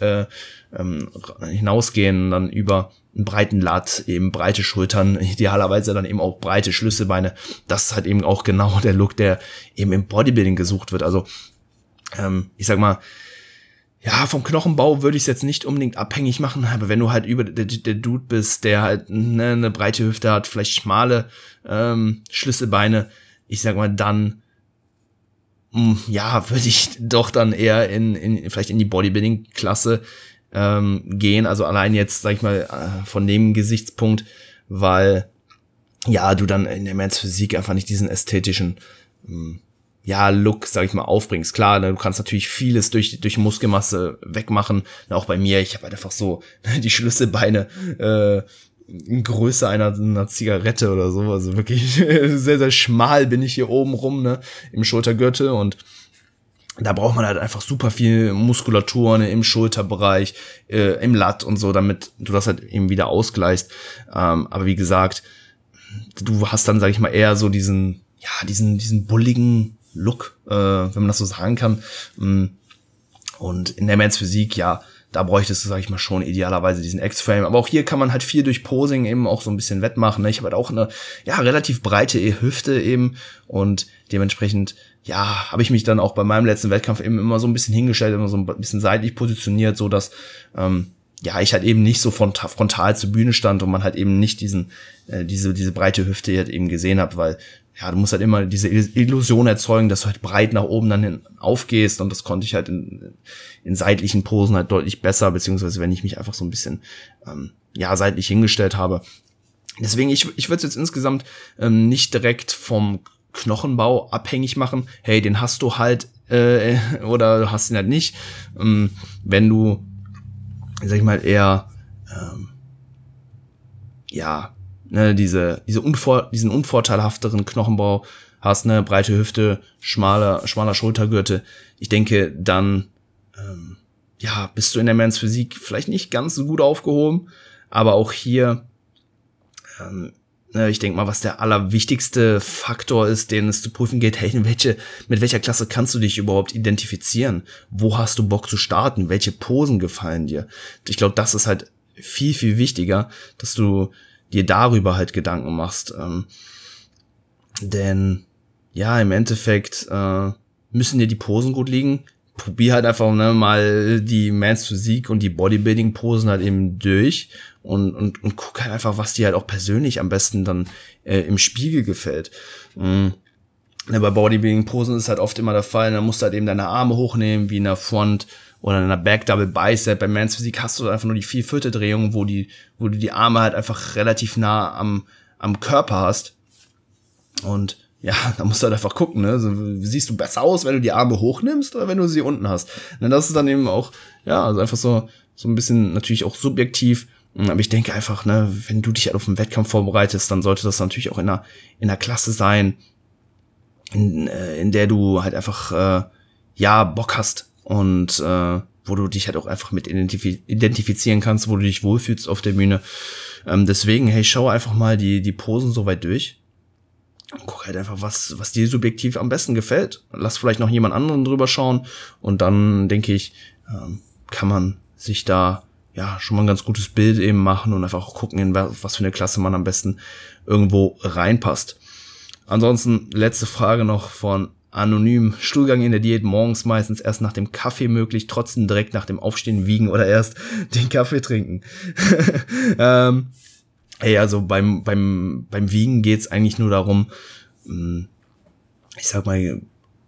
hinausgehen, dann über einen breiten Lat, eben breite Schultern, idealerweise dann eben auch breite Schlüsselbeine. Das ist halt eben auch genau der Look, der eben im Bodybuilding gesucht wird. Also ich sag mal, ja, vom Knochenbau würde ich es jetzt nicht unbedingt abhängig machen, aber wenn du halt der Dude bist, der halt eine breite Hüfte hat, vielleicht schmale Schlüsselbeine, ich sag mal, dann ja, würde ich doch dann eher vielleicht in die Bodybuilding-Klasse gehen, also allein jetzt, sag ich mal, von dem Gesichtspunkt, weil ja, du dann in der Men's Physik einfach nicht diesen ästhetischen Look, sag ich mal, aufbringst. Klar, ne, du kannst natürlich vieles durch Muskelmasse wegmachen, auch bei mir, ich habe halt einfach so die Schlüsselbeine in Größe einer Zigarette oder so, also wirklich sehr, sehr schmal bin ich hier oben rum, ne, im Schultergürtel, und da braucht man halt einfach super viel Muskulatur, ne, im Schulterbereich, im Lat und so, damit du das halt eben wieder ausgleichst. Aber wie gesagt, du hast dann, sag ich mal, eher so diesen bulligen Look, wenn man das so sagen kann. Und in der Men's Physik, ja, da bräuchtest du, sag ich mal, schon idealerweise diesen X-Frame. Aber auch hier kann man halt viel durch Posing eben auch so ein bisschen wettmachen, ne? Ich habe halt auch eine, relativ breite Hüfte eben, und dementsprechend, habe ich mich dann auch bei meinem letzten Wettkampf eben immer so ein bisschen hingestellt, immer so ein bisschen seitlich positioniert, so dass, ja, ich halt eben nicht so frontal zur Bühne stand und man halt eben nicht diese breite Hüfte halt eben gesehen hat, weil, ja, du musst halt immer diese Illusion erzeugen, dass du halt breit nach oben dann hin aufgehst, und das konnte ich halt in seitlichen Posen halt deutlich besser, beziehungsweise wenn ich mich einfach so ein bisschen, seitlich hingestellt habe. Deswegen, ich würde es jetzt insgesamt nicht direkt vom Knochenbau abhängig machen. Hey, den hast du halt oder du hast ihn halt nicht. Wenn du, sag ich mal, eher diesen unvorteilhafteren Knochenbau hast, eine breite Hüfte, schmaler Schultergürtel, ich denke, dann bist du in der Men's Physik vielleicht nicht ganz so gut aufgehoben, aber auch hier ich denke mal, was der allerwichtigste Faktor ist, den es zu prüfen geht, hey, mit welcher Klasse kannst du dich überhaupt identifizieren? Wo hast du Bock zu starten? Welche Posen gefallen dir? Ich glaube, das ist halt viel, viel wichtiger, dass du dir darüber halt Gedanken machst. Denn ja, im Endeffekt müssen dir die Posen gut liegen. Probier halt einfach mal die Men's Physik und die Bodybuilding-Posen halt eben durch und guck halt einfach, was dir halt auch persönlich am besten dann im Spiegel gefällt. Bei Bodybuilding-Posen ist halt oft immer der Fall, da musst du halt eben deine Arme hochnehmen, wie in der Front oder in einer Back Double Bicep. Bei Men's Physik hast du einfach nur die 4/4-Drehung, wo du die Arme halt einfach relativ nah am Körper hast. Und ja, da musst du halt einfach gucken, ne? So, siehst du besser aus, wenn du die Arme hochnimmst oder wenn du sie unten hast? Und das ist dann eben auch, ja, also einfach so ein bisschen natürlich auch subjektiv. Aber ich denke einfach, ne, wenn du dich halt auf einen Wettkampf vorbereitest, dann sollte das natürlich auch in einer Klasse sein, in der du halt einfach, Bock hast und wo du dich halt auch einfach mit identifizieren kannst, wo du dich wohlfühlst auf der Bühne. Deswegen, hey, schau einfach mal die Posen so weit durch. Guck halt einfach, was dir subjektiv am besten gefällt. Lass vielleicht noch jemand anderen drüber schauen und dann, denke ich, kann man sich da ja schon mal ein ganz gutes Bild eben machen und einfach auch gucken, in was für eine Klasse man am besten irgendwo reinpasst. Ansonsten letzte Frage noch von Anonym. Stuhlgang in der Diät morgens meistens erst nach dem Kaffee möglich, trotzdem direkt nach dem Aufstehen wiegen oder erst den Kaffee trinken. Also beim Wiegen geht's eigentlich nur darum, ich sag mal,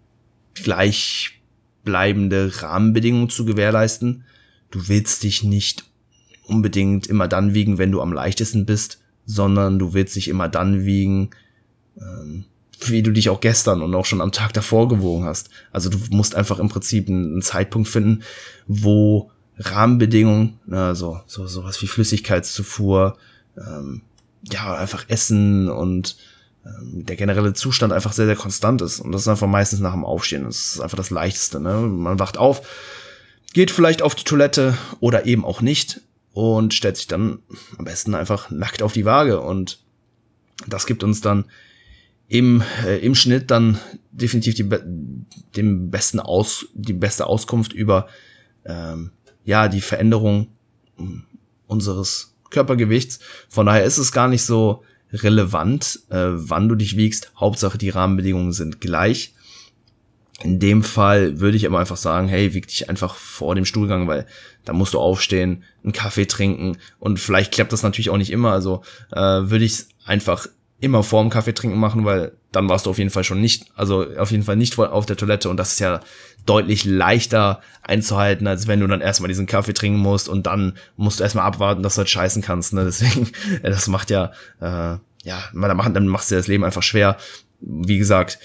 gleichbleibende Rahmenbedingungen zu gewährleisten. Du willst dich nicht unbedingt immer dann wiegen, wenn du am leichtesten bist, sondern du willst dich immer dann wiegen, wie du dich auch gestern und auch schon am Tag davor gewogen hast. Also du musst einfach im Prinzip einen Zeitpunkt finden, wo Rahmenbedingungen, sowas wie Flüssigkeitszufuhr, einfach Essen und der generelle Zustand einfach sehr, sehr konstant ist. Und das ist einfach meistens nach dem Aufstehen. Das ist einfach das Leichteste, ne? Man wacht auf, geht vielleicht auf die Toilette oder eben auch nicht und stellt sich dann am besten einfach nackt auf die Waage. Und das gibt uns dann im Schnitt dann definitiv die beste Auskunft über die Veränderung unseres Körpergewichts. Von daher ist es gar nicht so relevant, wann du dich wiegst. Hauptsache die Rahmenbedingungen sind gleich. In dem Fall würde ich aber einfach sagen, hey, wieg dich einfach vor dem Stuhlgang, weil da musst du aufstehen, einen Kaffee trinken und vielleicht klappt das natürlich auch nicht immer. Also würde ich es einfach immer vor dem Kaffee trinken machen, weil dann warst du auf jeden Fall nicht auf der Toilette, und das ist ja deutlich leichter einzuhalten, als wenn du dann erstmal diesen Kaffee trinken musst und dann musst du erstmal abwarten, dass du halt scheißen kannst, ne? Deswegen, das macht dann machst du das Leben einfach schwer. Wie gesagt,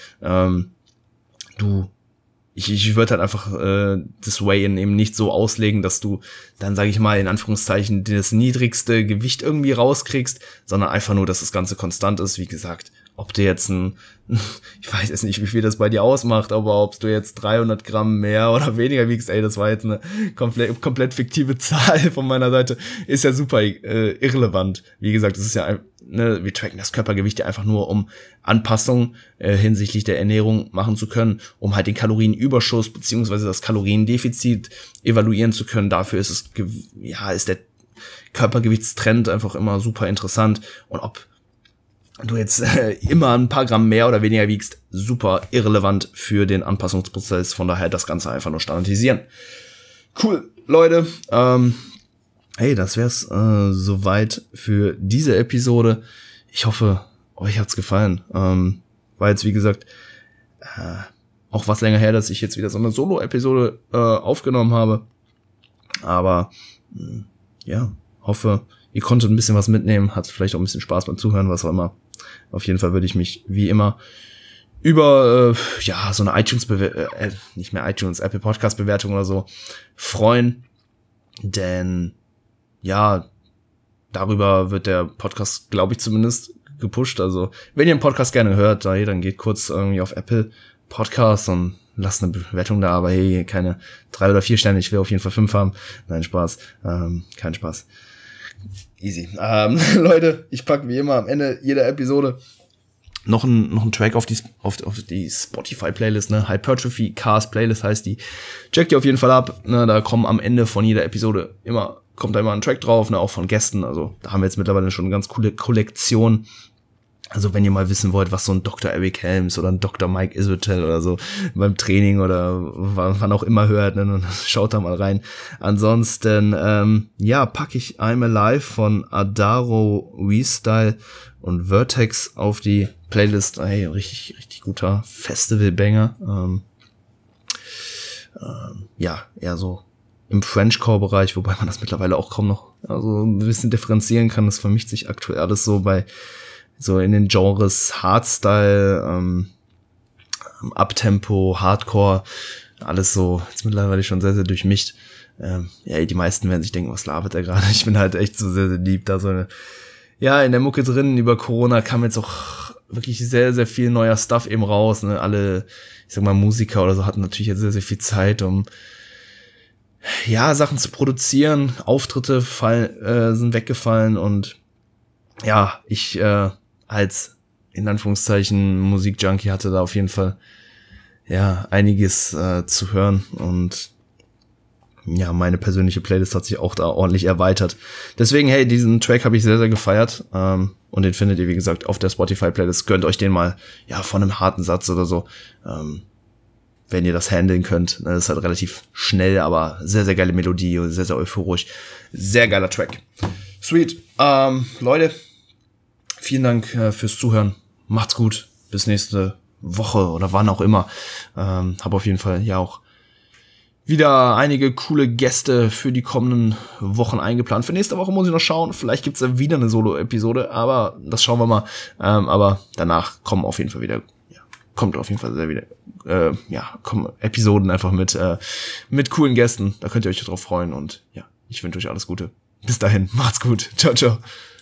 ich würde halt einfach das Weigh-in eben nicht so auslegen, dass du dann, sage ich mal, in Anführungszeichen das niedrigste Gewicht irgendwie rauskriegst, sondern einfach nur, dass das Ganze konstant ist. Wie gesagt, ob du jetzt ich weiß jetzt nicht, wie viel das bei dir ausmacht, aber ob du jetzt 300 Gramm mehr oder weniger wiegst, das war jetzt eine komplett fiktive Zahl von meiner Seite, ist ja super irrelevant. Wie gesagt, das ist ja, wir tracken das Körpergewicht ja einfach nur, um Anpassungen hinsichtlich der Ernährung machen zu können, um halt den Kalorienüberschuss beziehungsweise das Kaloriendefizit evaluieren zu können. Dafür ist der Körpergewichtstrend einfach immer super interessant, und ob du jetzt immer ein paar Gramm mehr oder weniger wiegst, super irrelevant für den Anpassungsprozess. Von daher das Ganze einfach nur standardisieren. Cool, Leute. hey, das wär's soweit für diese Episode. Ich hoffe, euch hat's gefallen. War jetzt, wie gesagt, auch was länger her, dass ich jetzt wieder so eine Solo-Episode aufgenommen habe. Aber ja, hoffe, ihr konntet ein bisschen was mitnehmen, hat vielleicht auch ein bisschen Spaß beim Zuhören, was auch immer. Auf jeden Fall würde ich mich, wie immer, über so eine nicht mehr iTunes, Apple Podcast Bewertung oder so freuen. Denn ja, darüber wird der Podcast, glaube ich, zumindest gepusht. Also, wenn ihr einen Podcast gerne hört, dann geht kurz irgendwie auf Apple Podcasts und lasst eine Bewertung da. Aber hey, keine 3 oder 4 Sterne, ich will auf jeden Fall 5 haben. Nein, Spaß. Kein Spaß. Easy. Leute, ich packe wie immer am Ende jeder Episode noch ein Track auf die Spotify-Playlist, ne? Hypertrophy Cast Playlist heißt die. Checkt die auf jeden Fall ab, ne? Da kommen am Ende von jeder Episode kommt da immer ein Track drauf, ne? Auch von Gästen. Also da haben wir jetzt mittlerweile schon eine ganz coole Kollektion. Also wenn ihr mal wissen wollt, was so ein Dr. Eric Helms oder ein Dr. Mike Isotel oder so beim Training oder wann auch immer hört, ne, dann schaut da mal rein. Ansonsten, packe ich I'm Alive von Adaro, Restyle und Vertex auf die Playlist. Hey, richtig, richtig guter Festival-Banger. Eher so im Frenchcore-Bereich, wobei man das mittlerweile auch kaum noch ein bisschen differenzieren kann. Das vermischt sich aktuell alles so in den Genres Hardstyle, Uptempo, Hardcore, alles so jetzt mittlerweile schon sehr, sehr durchmischt. Die meisten werden sich denken, was labert er gerade? Ich bin halt echt so sehr, sehr lieb da so in der Mucke drin. Über Corona kam jetzt auch wirklich sehr, sehr viel neuer Stuff eben raus. Ne? Alle, ich sag mal, Musiker oder so hatten natürlich jetzt sehr, sehr viel Zeit, um Sachen zu produzieren. Auftritte sind weggefallen und ich als in Anführungszeichen Musikjunkie hatte da auf jeden Fall einiges zu hören und meine persönliche Playlist hat sich auch da ordentlich erweitert. Deswegen, hey, diesen Track habe ich sehr, sehr gefeiert und den findet ihr, wie gesagt, auf der Spotify-Playlist. Gönnt euch den mal von einem harten Satz oder so, wenn ihr das handeln könnt. Das ist halt relativ schnell, aber sehr, sehr geile Melodie und sehr, sehr euphorisch. Sehr geiler Track. Sweet. Leute, vielen Dank fürs Zuhören. Macht's gut. Bis nächste Woche oder wann auch immer. Habe auf jeden Fall auch wieder einige coole Gäste für die kommenden Wochen eingeplant. Für nächste Woche muss ich noch schauen. Vielleicht gibt's da wieder eine Solo-Episode, aber das schauen wir mal. Aber danach kommen auf jeden Fall wieder, kommen Episoden einfach mit coolen Gästen. Da könnt ihr euch drauf freuen und ich wünsche euch alles Gute. Bis dahin, macht's gut. Ciao, ciao.